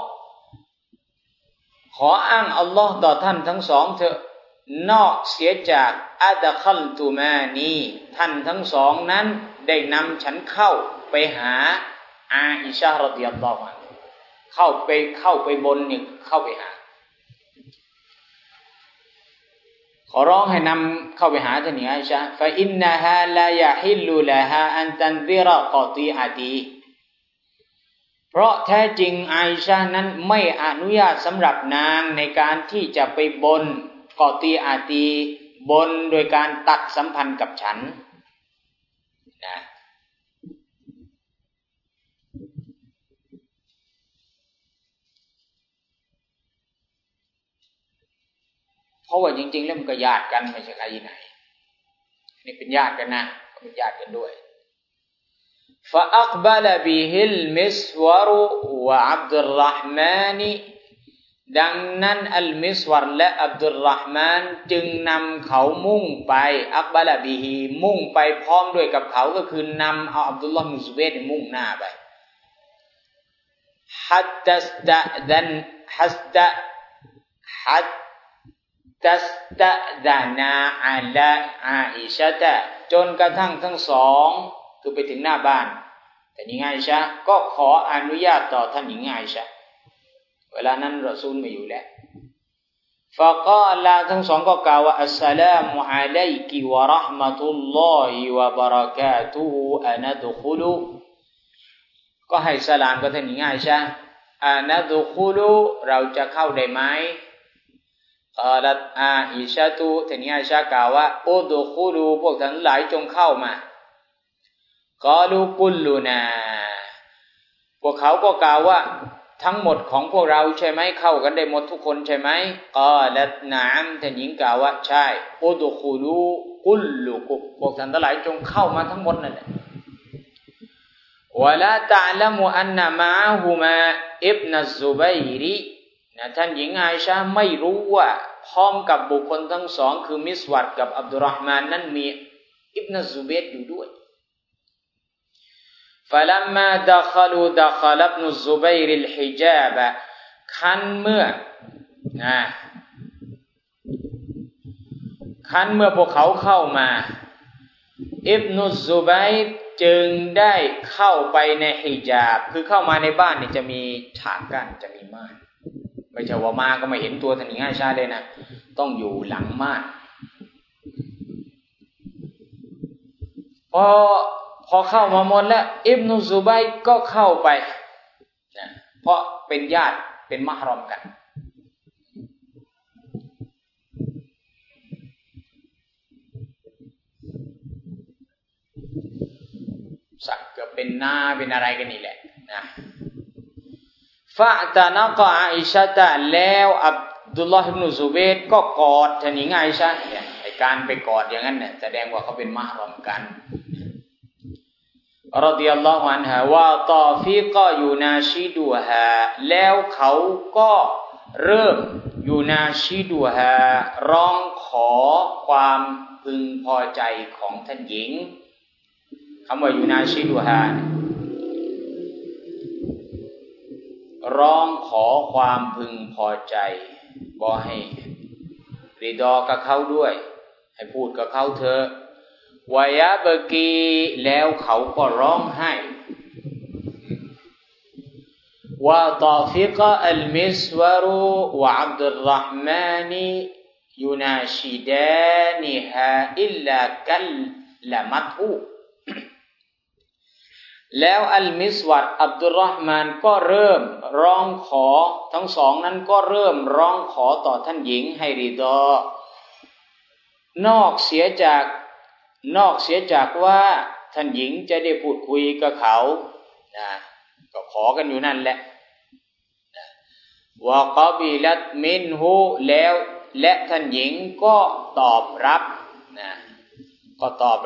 ออ้างอัลลอฮ์ต่อท่านทั้งสองเถอะนอกเสียจากอัดคัลตุมานีท่านทั้งสองนั้นได้นำฉันเข้าไปหาอาอิชะฮ์รอฎิยัลลอฮุอันฮาเข้าไปบนเนี่ยเข้าไปหาขอร้องให้นำเข้าไปหาท่านอาอิชะฮ์ฟะอินนะฮาลายะฮิลลุละฮาอันตันซิรกอตีอะตีเพราะแท้จริงอาอิชะฮ์นั้นไม่อนุญาตสำหรับนางในการที่จะไปบนกอตีอาตีบนโดยการตัดสัมพันธ์กับฉันนะเพราะว่าจริงๆแล้วมันก็ญาติกันไม่ใช่ใครที่ไหนนี่เป็นญาติกันนะเป็นญาติกันด้วยفأقبل به المسور وعبد الرحمن ดังนั้นอัลมิสวรและอับดุลรห์มานจึงนำเขามุ่งไปอักบะละบิฮีมุ่งไปพร้อมด้วยกับเขาก็คือนำเอาอับดุลลอฮ์บินซุบัยรมุ่งหน้าไปฮัตตัสตะดันฮัตตัสตะดานาอะลาอาอิชะตะจนกระทั่งทั้งสองคือไปถึงหน้าบ้านแต่หญิงอาอิชะห์ก็ขออนุญาตต่อท่านหญิงอาอิชะห์เวลานั้นรอซูลไม่อยู่แล้วฟะกาลาทั้งสองก็กล่าวว่าอัสสลามุอะลัยกิวะเราะห์มะตุลลอฮิวะบะเราะกาตุฮุอะนะดุคุลุก็ให้สลามกับท่านหญิงอาอิชะห์อะนะดุคุลุเราจะเข้าได้ไหมกาลัตอาอิชะตุท่านหญิงอาอิชะห์กล่าวว่าอุดุคุลุพวกท่านหลายจงเข้ามากาลูกุลลูนาพวกเขาก็กล่าวว่าทั้งหมดของพวกเราใช่ไหมเข้ากันได้หมดทุกคนใช่ไหมกาลัตนามท่านหญิงกล่าวว่าใช่อุดุคุลูกุลลูกุพวกท่านทั้งหลายจงเข้ามาทั้งหมดนั่นแหละวะลาตะละมุอันนะมะฮุมาอิบนัซซุบัยรินะท่านหญิงอาอิชะห์ไม่รู้ว่าพร้อมกับบุคคลทั้งสองคือมิสวัดกับอับดุลเราะห์มานนั้นมีอิบนัซซุบัยรอยู่ด้วยفلما دخلوا دخل ابن الزبير الحجاب คันเมื่อพวกเขาเข้ามาอิบนุซุบัยรจึงได้เข้าไปในฮิญาบคือเข้ามาในบ้านนี่จะมีฉากกั้นจะมีม่านไม่ใช่ว่ามาก็ไม่เห็นตัวท่านหญิงอาอิชะห์เลยนะต้องอยู่หลังม่านพอเข้ามาหมดแล้วอิบนุซุบัยรก็เข้าไปนะเพราะเป็นญาติเป็นมะฮรอมกันสักก็เป็นนาเป็นอะไรกันนี่แหละนะฟะตะนะกะอาอิชะตะแล้วอับดุลลอฮ์อิบนุซุบัยรก็กอดท่านหญิงอาอิชะห์เนี่ยไอ้การไปกอดอย่างนั้นเนี่ยแสดงว่าเขาเป็นมะฮรอมกันรอฎิยัลลอฮุอันฮาวะตอฟิกะยูนาชิดุฮาแล้วเขาก็เริ่มยูนาชิดุฮาร้องขอความพึงพอใจของท่านหญิงคำว่ายูนาชิดุฮาร้องขอความพึงพอใจบอกให้ริดอกับเขาด้วยให้พูดกับเขาเถอะวะยะบกีแล้วเขาก็ร้องไห้วะตอฟิกะอัลมิสวารุวะอับดุลเราะห์มานียูนาชิดานิฮาอิลลากัลละมัตฮูแล้วอัลมิสวัดอับดุลเราะห์มานก็เริ่มร้องขอทั้งสองนั้นก็เริ่มร้องขอต่อท่านหญิงให้ริดอนอกเสียจากว่าท่านหญิงจะได้พูดคุยกับเขานะก็ขอกันอยู่นั่นแหละวะกอบิลัตมินฮูแล้วและท่านหญิงก็ตอบรับนะก็ตอบ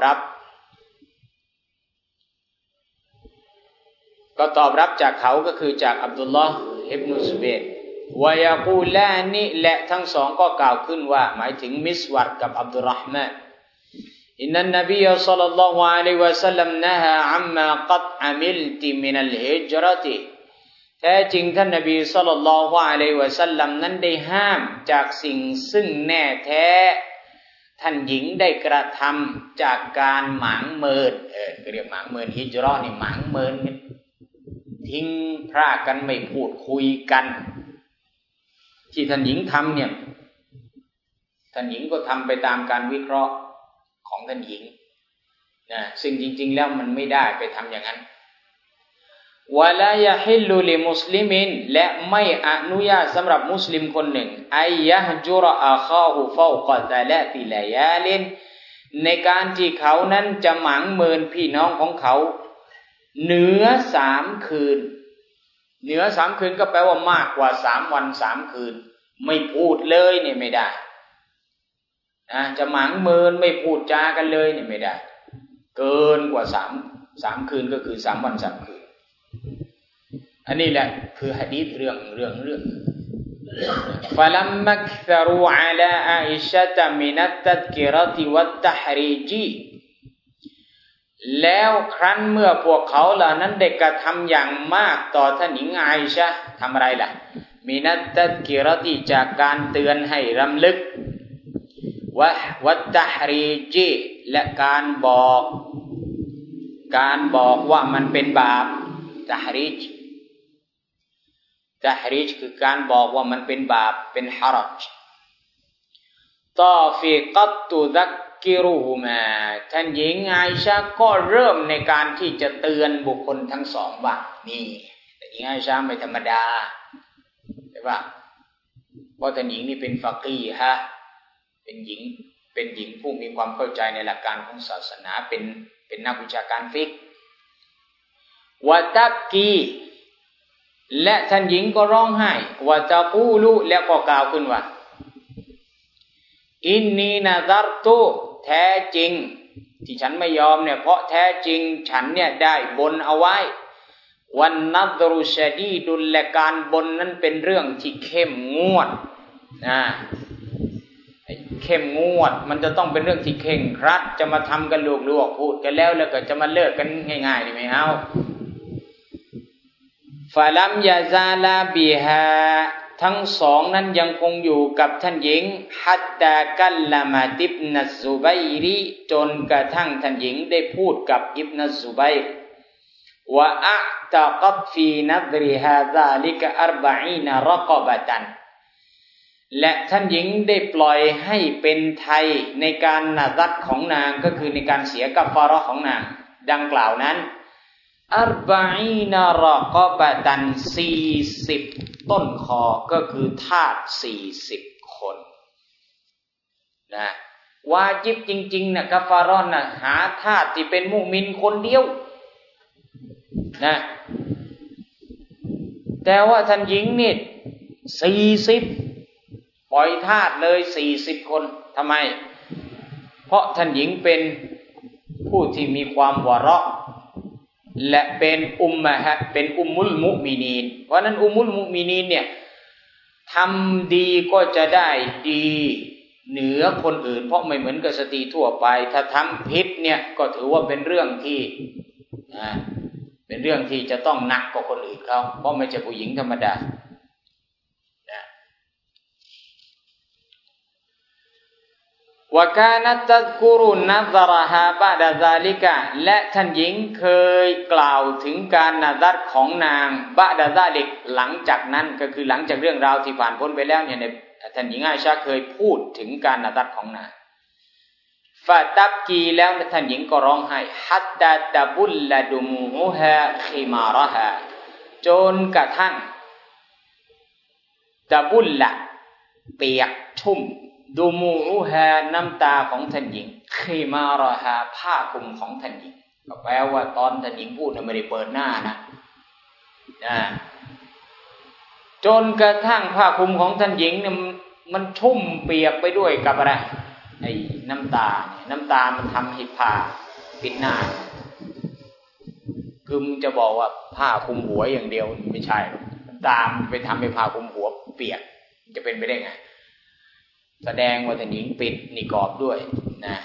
รับจากเขาก็คือจากอับดุลลอฮ์อิบนุซุบัยรวะยะกูลานิและทั้งสองก็กล่าวขึ้นว่าหมายถึงมิสวัดกับอับดุลเราะห์มานอินนันนบีศ็อลลัลลอฮุอะลัยฮิวะซัลลัมนะฮาอัมมากัดอะมิลติมินัลฮิจเราะติแท้จริงท่านนบีศ็อลลัลลอฮุอะลัยฮิวะซัลลัมนั้นได้ห้ามจากสิ่งซึ่งแน่แท้ท่านหญิงได้กระทำจากการหมางเมินเรียกหมางเมินฮิจเราะห์นี่หมางเมินทิ้งพรากกันไม่พูดคุยกันที่ท่านหญิงทำเนี่ยท่านหญิงก็ทำไปตามการวิเคราะห์ของท่านหญิงนะซึ่งจริงๆแล้วมันไม่ได้ไปทำอย่างนั้นวะลายะฮิลลุลิมุสลิมินและไม่อนุญาตสำหรับมุสลิมคนหนึ่งอัยยะฮจุรอะคาฮุฟาวกะซะลาติลายาลินในการที่เขานั้นจะหมางเมินพี่น้องของเขาเหนือ3 คืนเหนือ3 คืนก็แปลว่ามากกว่า3 วัน 3 คืนไม่พูดเลยเนี่ยไม่ได้จะหมางเมินไม่พูดจากันเลยเนี่ยไม่ได้เกินกว่า3 คืนก็คือ3 วัน 3 คืนอันนี้แหละคือหะดีษเรื่องفلما كثروا على عائشة من التذكرة والتحريج แล้วครั้นเมื่อพวกเขาเหล่านั้นได้กระทำอย่างมากต่อท่านหญิงอาอิชะห์ทำอะไรล่ะมินัตตัซกิเราะติจากการเตือนให้รำลึกวัตตะฮรีจิและการบอกว่ามันเป็นบาปตะฮรีจคือการบอกว่ามันเป็นบาปเป็นฮารัจตอฟิกัตตุซักกิรุฮุมาท่านหญิงอาอิชะห์ก็เริ่มในการที่จะเตือนบุคคลทั้งสองว่านี่ท่านหญิงอาอิชะห์ไม่ธรรมดาใช่ป่ะเพราะท่านหญิงนี่เป็นฟักีฮะเป็นหญิงผู้มีความเข้าใจในหลักการของศาสนาเป็นนักวิชาการฟิกวะตับกีและท่านหญิงก็ร้องไห้วะตะกูลุและก็กล่าวขึ้นว่าอินนีนะซัรตุแท้จริงที่ฉันไม่ยอมเนี่ยเพราะแท้จริงฉันเนี่ยได้บนเอาไว้วันนัดรุชะดีดุลและการบนนั้นเป็นเรื่องที่เข้มงวดเข้มงวดมันจะต้องเป็นเรื่องที่เคร่งครัดจะมาทำกันลวกๆพูดกันแล้วก็จะมาเลิกกันง่ายๆนี่ไม่เอาฟะลัมยะซาลาบิฮาทั้งสองนั้นยังคงอยู่กับท่านหญิงฮัตตากัลละมาติบนัสซุบัยรีจนกระทั่งท่านหญิงได้พูดกับอิบนัสซุบัยรวะอะตะกัดฟีนัดริฮาซาลิกะ40รอกะบะตันและท่านหญิงได้ปล่อยให้เป็นไทยในการนะซัดของนางก็คือในการเสียกัฟฟาเราะห์ของนางดังกล่าวนั้น40รอกะบะตัน40ต้นคอก็คือทาส40คนนะวาญิบจริงๆนะกัฟฟาเราะห์นะหาทาสที่เป็นมุมินคนเดียวนะแต่ว่าท่านหญิงนี่40ปล่อยทาสเลย40คนทำไมเพราะท่านหญิงเป็นผู้ที่มีความวะเราะห์และเป็นอุมมุลมุมินีนเพราะนั้นอุมมุลมุมินีนเนี่ยทำดีก็จะได้ดีเหนือคนอื่นเพราะไม่เหมือนกับสตรีทั่วไปถ้าทำผิดเนี่ยก็ถือว่าเป็นเรื่องที่จะต้องหนักกว่าคนอื่นเขาเพราะไม่ใช่ผู้หญิงธรรมดาว่าการนัตซกุรุนัซรฮาบะดะซาลิกะและท่านหญิงเคยกล่าวถึงการนะซัรของนางบะดะซาลิกหลังจากนั้นก็คือหลังจากเรื่องราวที่ผ่านพ้นไปแล้วเนี่ยท่านหญิงอาอิชะห์เคยพูดถึงการนะซัรของนางฟะตับกีแล้วท่านหญิงก็ร้องไห้ฮัตตาตะบุลละดุมูฮาคิมาระฮาจนกระทั่งตะบุลละเปียกชุ่มดูมูฮาน้ำตาของท่านหญิงคีมาระฮาผ้าคลุมของท่านหญิงก็แปลว่าตอนท่านหญิงพูดไม่ได้เปิดหน้านะจนกระทั่งผ้าคลุมของท่านหญิงเนี่ยมันชุ่มเปียกไปด้วยกับอะไรไอ้น้ำตามันทำให้ผ้าปิดหน้าคือมึงจะบอกว่าผ้าคลุมหัวอย่างเดียวไม่ใช่ตามไปทำไปพาคลุมหัวเปียกจะเป็นไปได้ไงแสดงว่าท่านหญิงปิดนิกอบด้วยนะ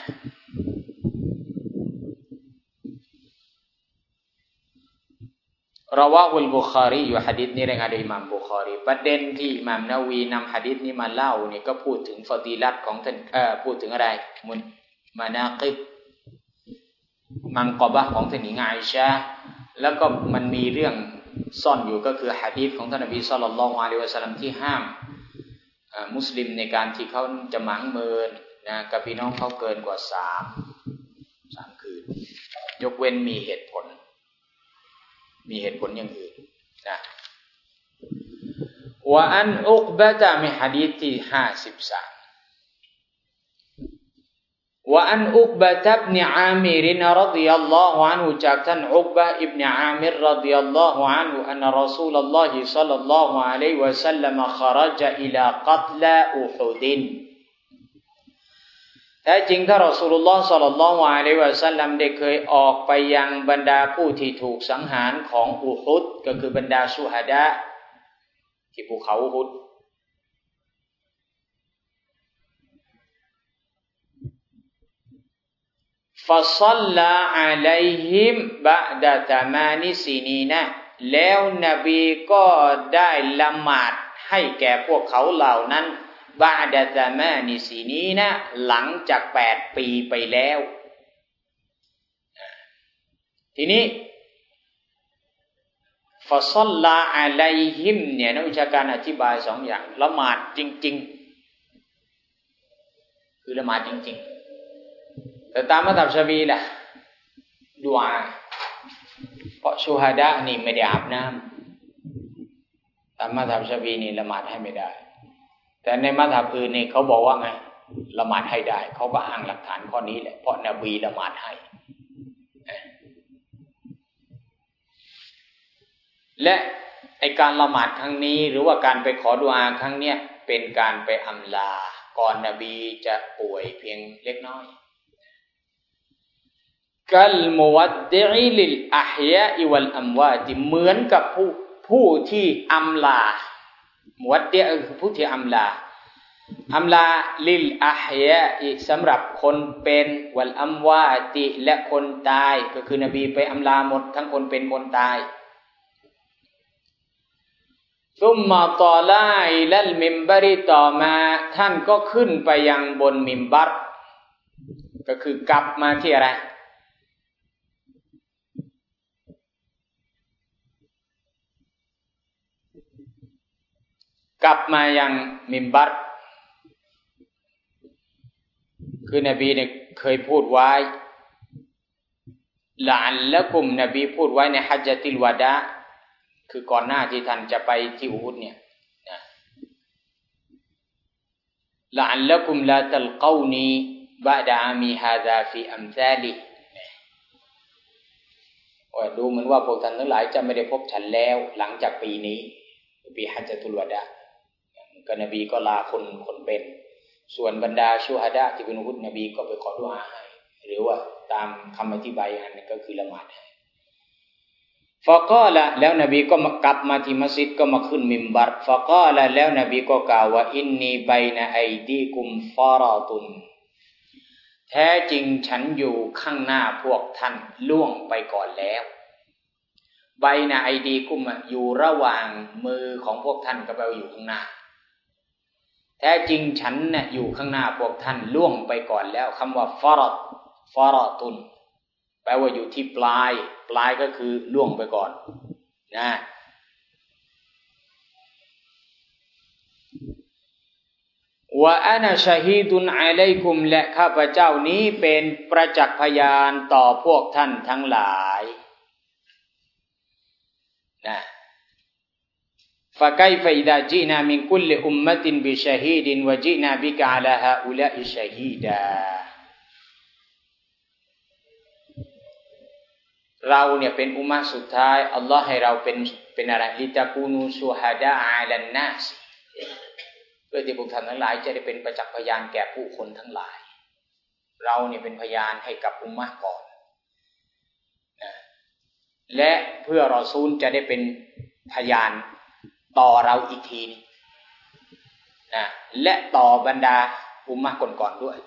ราวะฮุลบุคอรีอยู่หะดีษนี้รายงานโดยอิหม่ามบุคอรีประเด็นที่อิหม่ามนาวีนำหะดีษนี้มาเล่าเนี่ยก็พูดถึงฟอดีลัตของท่านพูดถึงอะไรมุนมานากิบมังกบะของท่านหญิงอาอิชะห์แล้วก็มันมีเรื่องซ่อนอยู่ก็คือหะดีษของท่านนบีศ็อลลัลลอฮุอะลัยฮิวะซัลลัมที่ห้ามมุสลิมในการที่เขาจะหมางเมินนะกับพี่น้องเขาเกินกว่า3คืนยกเว้นมีเหตุผลอย่างอื่นนะว่าอันอุกบะตะมีหะดีษที่53ว่าอันอุกบะตะอิบนุอามิรรฎิยัลลอฮุอันฮุจากท่านอุกบะอิบนุอามิรรฎิยัลลอฮุอันฮุอันรอซูลุลลอฮิศ็อลลัลลอฮุอะลัยฮิวะซัลลัมขะเราะญะอิลากัตลาอุฮุดแท้จริงท่านรอซูลุลลอฮ์ศ็อลลัลลอฮุอะลัยฮิวะซัลลัมได้เคยออกไปยังบรรดาผู้ที่ถูกสังหารของอุฮุดก็คือบรรดาชูฮะดะที่ภูเขาอุฮุดฟะศ็อลลาอะลัยฮิมบะดะตะมานิซินีนะแล้วนบีก็ได้ละหมาดให้แก่พวกเขาเหล่านั้นบะดะซะมานิซินีนะหลังจาก8ปีไปแล้วทีนี้ฟะศ็อลลาอะลัยฮิมเนี่ยนักวิชาการอธิบาย2อย่างละหมาดจริงๆคือละหมาดจริงๆแต่ตามมัธยบชาฟีล่ะดุอาเพราะชูฮะดะนี่ไม่ได้อาบน้ำตามมัธยบชาฟีนี่ละหมาดให้ไม่ได้แต่ในมัธยบอื่นนี่เขาบอกว่าไงละหมาดให้ได้เขาก็อ้างหลักฐานข้อนี้แหละเพราะนบีละหมาดให้และไอการละหมาดครั้งนี้หรือว่าการไปขอดุอาครั้งเนี้ยเป็นการไปอำลาก่อนนบีจะป่วยเพียงเล็กน้อยกัลมุวัดดิอิลิลอะฮยาอิวัลอัมวาตเหมือนกับผู้ที่อำลามุวัดดิคือผู้ที่อำลาลิลอะฮยาอิสำหรับคนเป็นวัลอัมวาติและคนตายก็คือนบีไปอำลาหมดทั้งคนเป็นคนตายซุมมาตอลาอิลัลมิมบาริต่อมาท่านก็ขึ้นไปยังบนมิมบัรก็คือกลับมาที่อะไรกลับมายังมิมบัรคือนบีเนี่ยเคยพูดไว้ละอัลละกุมนบีพูดไว้ในฮัจญะติลวะดาคือก่อนหน้าที่ท่านจะไปที่อูฮุดเนี่ยนะละอัลละกุมลาตัลกอนีบะดะอามีฮาซาฟีอัมซาลิดูเหมือนว่าพวกท่านทั้งหลายจะไม่ได้พบฉันแล้วหลังจากปีนี้ปีฮัจญะตุลวะดาก็นบีก็ลาคนเป็นส่วนบรรดาชูฮะดะที่เป็นอุฮุดนบีก็ไปขอดุอาให้หรือว่าตามคำอธิบายอันนั้นก็คือละหมาดให้ฟะกอละแล้วนบีก็กลับมาที่มัสยิดก็มาขึ้นมิมบัรฟะกอละแล้วนบีก็กล่าวว่าอินนีบัยนะอัยดีกุมฟาราตุนแท้จริงฉันอยู่ข้างหน้าพวกท่านล่วงไปก่อนแล้วบัยนะอัยดีกุมอยู่ระหว่างมือของพวกท่านกับเราอยู่ข้างหน้าแท้จริงฉันเนี่ยอยู่ข้างหน้าพวกท่านล่วงไปก่อนแล้วคำว่าฟาราตุนแปลว่าอยู่ที่ปลายก็คือล่วงไปก่อนนะวะอานะชะฮีดุนอะลัยกุมและข้าพเจ้านี้เป็นประจักษ์พยานต่อพวกท่านทั้งหลายนะفكيف إذا جئنا من كل أمة بشهيد وجئنا بك على هؤلاء شهيدا เราเนี่ยเป็นอุมมะห์สุดท้ายอัลลอฮ์ให้เราเป็นอะไรลิตะกูนูชูฮะดะอะลันนัสเพื่อที่พวกท่านทั้งหลายจะได้เป็นประจักษ์พยานแก่ผู้คนทั้งหลายเราเนี่ยเป็นพยานให้กับอุมมะห์ก่อนนะและเพื่อรอซูลจะได้เป็นพยานต่อเราอีกทีนะและต่อบรรดาอุมมะห์ก่อนๆด้วย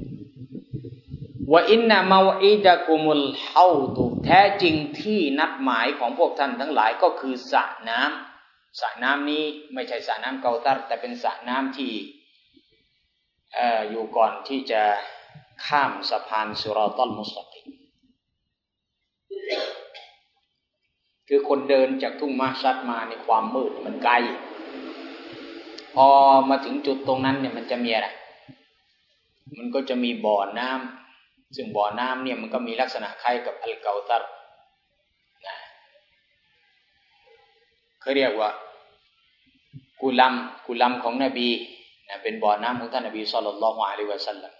ว่าอินนาเมาอิดะกุมุลฮาวดุแท้จริงที่นัดหมายของพวกท่านทั้งหลายก็คือสระน้ำนี้ไม่ใช่สระน้ำเกาซัรแต่เป็นสระน้ำที่อยู่ก่อนที่จะข้ามสะพานซิรอตัลมุสตะกีมคือคนเดินจากทุ่งมะชัดมาในความมืดมันไกลพอมาถึงจุดตรงนั้นเนี่ยมันจะมีอะไรมันก็จะมีบ่อน้ำซึ่งบ่อน้ำเนี่ยมันก็มีลักษณะคล้ายกับอัลเกาซัรนะเขาเรียกว่ากุลัมของนบีนะเป็นบ่อน้ำของท่านนบีศ็อลลัลลอฮุอะลัยฮิวะซัลลัม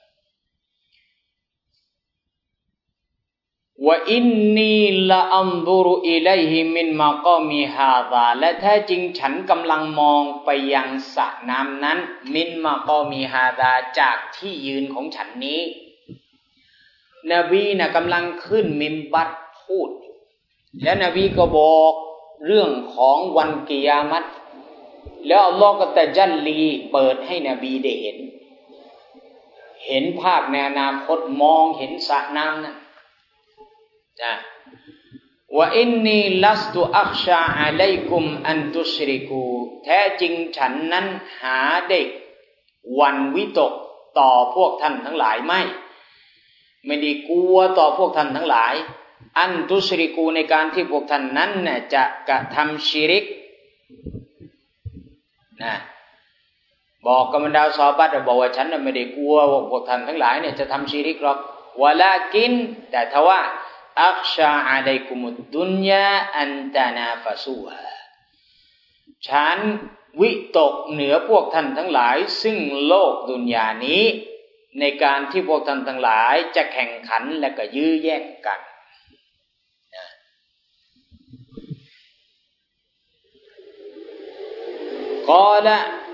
ว่าอินนีละอันซุรุอิลัยฮิมินมะกอมิฮาซาและแท้จริงฉันกำลังมองไปยังสระน้ำนั้นมินมะกอมิฮาซาจากที่ยืนของฉันนี้นบีน่ะกำลังขึ้นมิมบัรพูดและนบีก็บอกเรื่องของวันกิยามะฮ์แล้วอัลลอฮ์ก็ตะญัลลีเปิดให้นบีได้เห็นภาพในอนาคตมองเห็นสระน้ำนั้นว่าอินนีลัสตุอัคชาอะลัยกุมอันตุชริกูแท้จริงฉันนั้นหาได้หวั่นวิตกต่อพวกท่านทั้งหลายไม่ได้กลัวต่อพวกท่านทั้งหลายอันตุชริกูในการที่พวกท่านนั้นน่ะจะกระทำชิริกนะบอกกับบรรดาซอฮาบะห์บอกว่าฉันน่ะไม่ได้กลัวว่าพวกท่านทั้งหลายเนี่ยจะทำชิริกหรอกวะลากินแต่ทว่าอัคชาอะลัยกุมุดดุนยาอันตานาฟะซูฮาฉันวิตกเหนือพวกท่านทั้งหลายซึ่งโลกดุนยานี้ในการที่พวกท่านทั้งหลายจะแข่งขันและก็ยื้อแย่งกันกอละ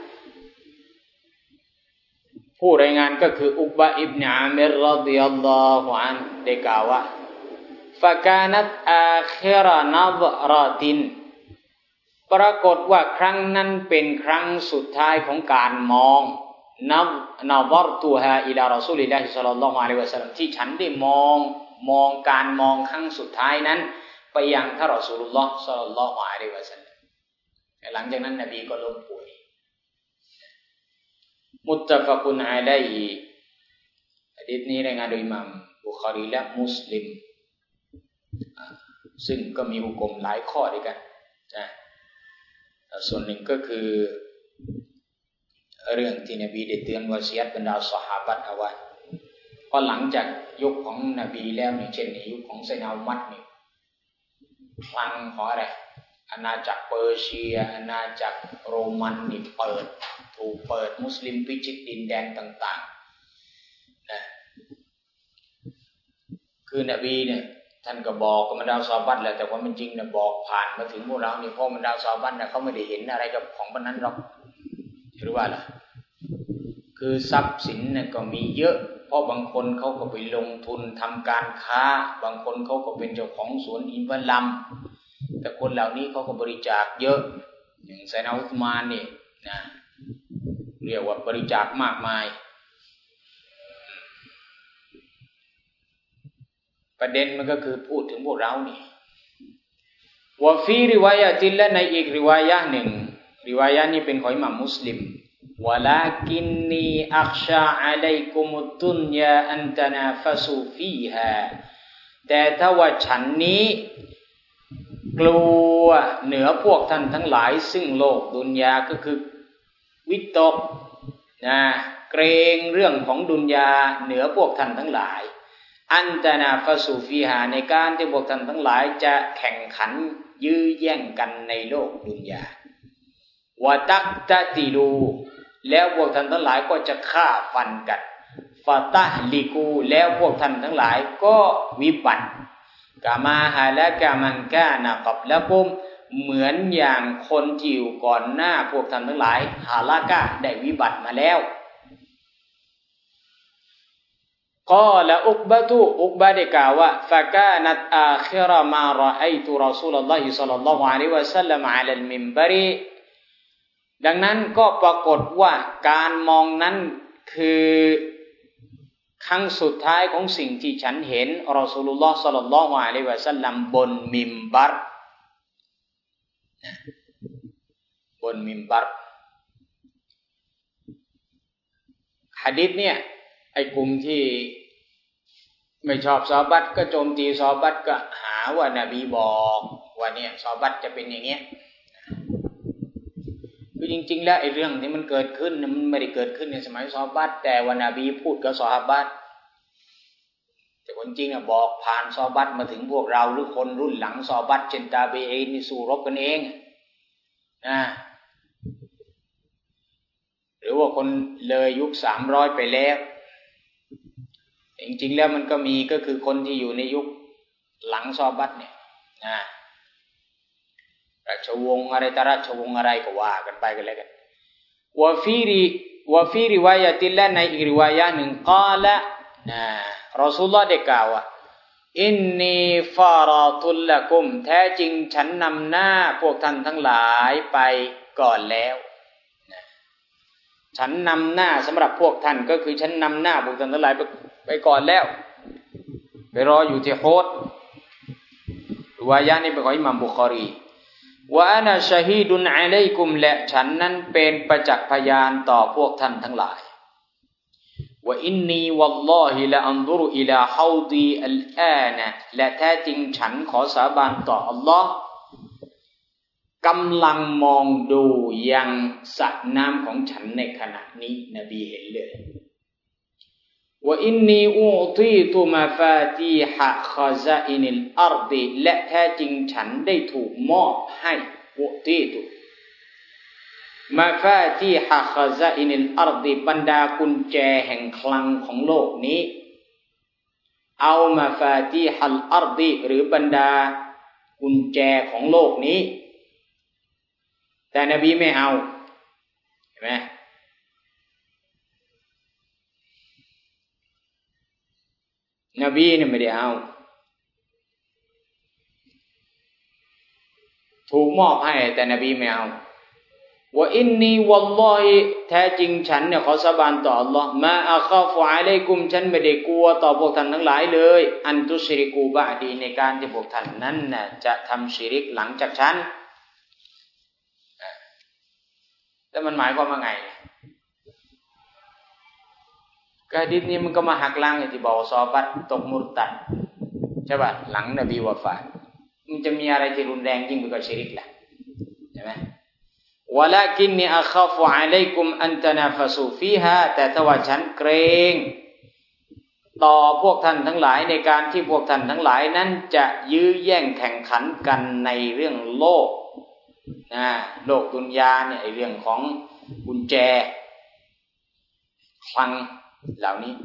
ผู้รายงานก็คืออุกบะอิบนุอามิรรอฎิยัลลอฮุอันฮุได้กล่าวว่าفكانت آخر نظرة ปรากฏว่าครั้งนั้นเป็นครั้งสุดท้ายของการมองنظرتها إلى رسول الله صلى الله عليه وسلم ที่ฉันได้มองการมองครั้งสุดท้ายนั้นไปยังท่านรอซูลุลลอฮ์ศ็อลลัลลอฮุอะลัยฮิวะซัลลัมหลังจากนั้นนบีก็ล้มป่วยมุตตะฟะกุนอะลัยฮิหะดีษนี้รายงานโดยอิหม่ามบุคอรีและมุสลิมซึ่งก็มีหุกมหลายข้อด้วยกันนะส่วนหนึ่งก็คือเรื่องที่นบีได้เตือนวะซียะห์บรรดาซอฮาบะห์เอาไว้เพราะหลังจากยุคของนบีแล้วนี่เช่นในยุคของไซนาอุมัรนี่คลังของอะไรอาณาจักรเปอร์เซียอาณาจักรโรมันนี่ถูกเปิดมุสลิมพิชิตดินแดนต่างๆนะคือนบีเนี่ยท่านก็บอกกับบรรดาซอฮาบะห์แหละแต่ว่ามันจริงเนี่ยบอกผ่านมาถึงพวกเรานี่เพราะบรรดาซอฮาบะห์เนี่ยเขาไม่ได้เห็นอะไรกับของพวกนั้นหรอกหรือว่าล่ะคือทรัพย์สินเนี่ยก็มีเยอะเพราะบางคนเขาก็ไปลงทุนทำการค้าบางคนเขาก็เป็นเจ้าของสวนอินทผลัมแต่คนเหล่านี้เขาก็บริจาคเยอะอย่างไซนาอุสมานนี่นะเรียกว่าบริจาคมากมายประเด็นมันก็คือพูดถึงพวกเรานี่วะฟีริวายะติลและในอีกริวายะหนึ่งริวายะนี้เป็นของอิหม่ามมุสลิมวะลากินนีอัคชาอะลัยกุมุดดุนยาอันตะนาฟะซูฟีฮาแต่ถ้าว่าฉันนี้กลัวเหนือพวกท่านทั้งหลายซึ่งโลกดุนยาก็คือวิตกนะเกรงเรื่องของดุนยาเหนือพวกท่านทั้งหลายอันตะนาฟะซูฟีฮาในการที่พวกท่านทั้งหลายจะแข่งขันยื้อแย่งกันในโลกดุนยาวะตักตะติลูแล้วพวกท่านทั้งหลายก็จะฆ่าฟันกันฟะตะฮลิกูแล้วพวกท่านทั้งหลายก็วิบัติกะมาฮะละกะมันกานะกับละกุมเหมือนอย่างคนที่อยู่ก่อนหน้าพวกท่านทั้งหลายฮาละกะได้วิบัติมาแล้วกอละอุกบะได้กล่าวว่าฟะกานัตอาคิรมาเราะอัยตุรอซูลุลลอฮิศ็อลลัลลอฮุอะลัยฮิวะซัลลัมอะลัลมินบะริดังนั้นก็ปรากฏว่าการมองนั้นคือครั้งสุดท้ายของสิ่งที่ฉันเห็นรอซูลุลลอฮ์ ศ็อลลัลลอฮุอะลัยฮิวะซัลลัมบนมิมบัรบนมิมบัรหะดีษเนี่ยไอ้กลุ่มที่ไม่ชอบซอฮาบะห์ก็โจมตีซอฮาบะห์ก็หาว่านบีบอกว่าเนี่ยซอฮาบะห์จะเป็นอย่างเงี้ยคือจริงๆแล้วไอ้เรื่องที่มันเกิดขึ้นมันไม่ได้เกิดขึ้นในสมัยซอฮาบะห์แต่ว่านบีพูดกับซอฮาบะห์แต่คนจริงอ่ะบอกผ่านซอฮาบะห์มาถึงพวกเราหรือคนรุ่นหลังซอฮาบะห์เช่นตาบีอีนนี่สู้รบกันเองหรือว่าคนเลยยุค300ไปแล้วจริงๆแล้วมันก็มีก็คือคนที่อยู่ในยุคหลังซอฮาบะห์เนี่ยราชวงศ์อะไรตราชวงศ์อะไรก็ว่ากันไปกันแล้วกันวะฟีริวายะติลละในอีกริวายะหนึ่งกาละรอซูลุลลอฮ์ได้กล่าวว่าอินนีฟาราตุลละกุมแท้จริงฉันนำหน้าพวกท่านทั้งหลายไปก่อนแล้วฉันนำหน้าสำหรับพวกท่านก็คือฉันนำหน้าพวกท่านทั้งหลายไปก่อนแล้วไปรออยู่ที่โฮดริวายะนี้เป็นของอิหม่ามบุคอรีวะอานะชะฮีดุนอะลัยกุมและฉันนั้นเป็นประจักษ์พยานต่อพวกท่านทั้งหลายวะอินนีวัลลอฮิละอันซุรุอิลาฮาวดีอัลอานะและแท้จริงฉันขอสาบานต่ออัลลอฮ์กำลังมองดูยังสระน้ำของฉันในขณะนี้นบีเห็นเลยว่าอินนีอูตีตุมาฟาติฮะคาซาอินิลอัรฎิและแท้จริงฉันได้ถูกมอบให้อูตีตุมาฟาติฮะคาซาอินิลอัรฎิบรรดากุญแจแห่งคลังของโลกนี้เอามาฟาติฮัลอัรฎิหรือบรรดากุญแจของโลกนี้แต่นบีไม่เอาเห็นไหมนบีเนี่ยไม่ได้เอาถูกมอบให้แต่นบีไม่เอาว่าอินนีวัลลอฮิแท้จริงฉันเนี่ยขอสาบานต่ออัลลอฮ์มาอะคาฟุอะลัยกุมฉันไม่ได้กลัวต่อพวกท่านทั้งหลายเลยอันตุชริกูบะดีในการที่พวกท่านนั้นน่ะจะทำชิริกหลังจากฉันแล้วมันหมายความว่าไงหะดีษนี้มันก็มาหักล้างที่บอกซอฮาบะห์ตกมุรตัดใช่ป่ะหลังนบีวะฟาตมันจะมีอะไรที่รุนแรงยิ่งกว่าชิริกล่ะใช่ไหมวะลากินนีอะคาฟุอะลัยกุมอันตะนาฟะซูฟีฮาแต่ถ้าว่าฉันเกรงต่อพวกท่านทั้งหลายในการที่พวกท่านทั้งหลายนั้นจะยื้อแย่งแข่งขันกันในเรื่องโลกโลกดุนยาเนี่ยไอ้เรื่องของกุญแจคลังเหล่านี้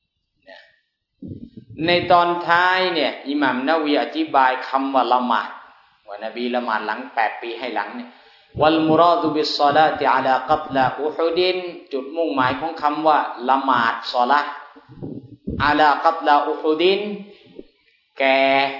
ในตอนท้ายเนี่ยอิหม่ามนะวีอธิบายคำว่าละหมาดว่านบีละหมาดหลัง8ปีให้หลังเนี่ยวัลมุราดุบิศศอลาติอะลากัตลาอุฮุดินจุดมุ่งหมายของคำว่าละหมาดศอลาห์อะลากัตลาอุฮุดินแก่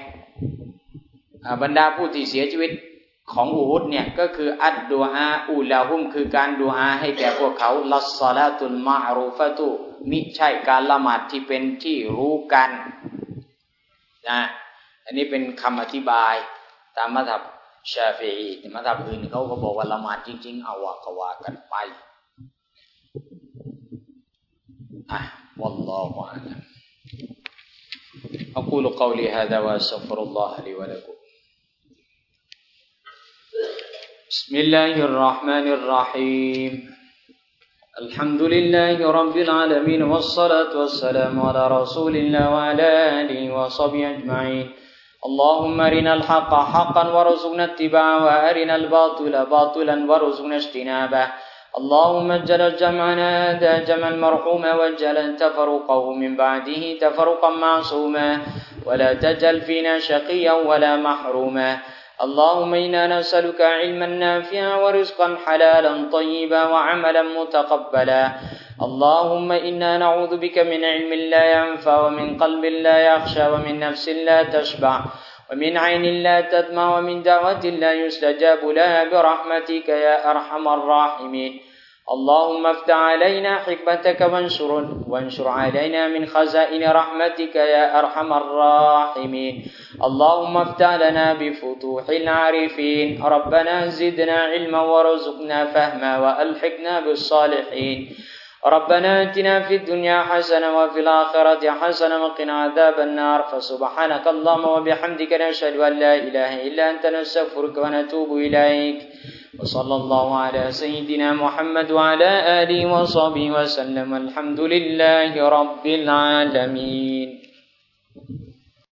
บรรดาผู้ที่เสียชีวิตของอูฮุดเนี่ยก็คืออัดดุอาอูลาฮุมคือการดุอาให้แก่พวกเขาลัสศอลาตุลมะอรูฟะตุมิใช่การละหมาดที่เป็นที่รู้กันอันนี้เป็นคำอธิบายตามมัซฮับชาฟิอีแต่มัซฮับอื่นเขาก็บอกว่าละหมาดจริงๆเอาก็ว่ากันไปวัลลอฮุอะลัมอะกูลุกอลีฮาซาวะอัสตัฆฟิรุลลอฮลิวะละกุมبسم الله الرحمن الرحيم الحمد لله رب العالمين والصلاة والسلام على رسول الله وعلى آله وصحبه أجمعين اللهم أرنا الحق حقا وارزقنا اتباعه وأرنا الباطل باطلا وارزقنا اجتنابه اللهم اجعل جمعنا هذا جمعا مرحوما واجعل تفرقه من بعده تفرقا معصوما ولا تجعل فينا شقيا ولا محروما اللهم إنا نسألك علما نافعا ورزقا حلالا طيبا وعملا متقبلا اللهم إنا نعوذ بك من علم لا ينفع ومن قلب لا يخشى ومن نفس لا تشبع ومن عين لا تدمع ومن دعوة لا يستجاب لها برحمتك يا أرحم الراحمين. اللهم افتح علينا حكمتك وانشر علينا من خزائن رحمتك يا أرحم الراحمين. اللهم افتح لنا بفتوح العارفين. ربنا زدنا علما وارزقنا فهما وألحقنا بالصالحين. ربنا آتنا في الدنيا حسنة وفي الآخرة حسنة وقنا عذاب النار. فسبحانك اللهم وبحمدك نشهد أن لا إله إلا أنت نستغفرك ونتوب إليك. وصلى الله على سيدنا محمد وعلى آله وصحبه وسلم. الحمد لله رب العالمين.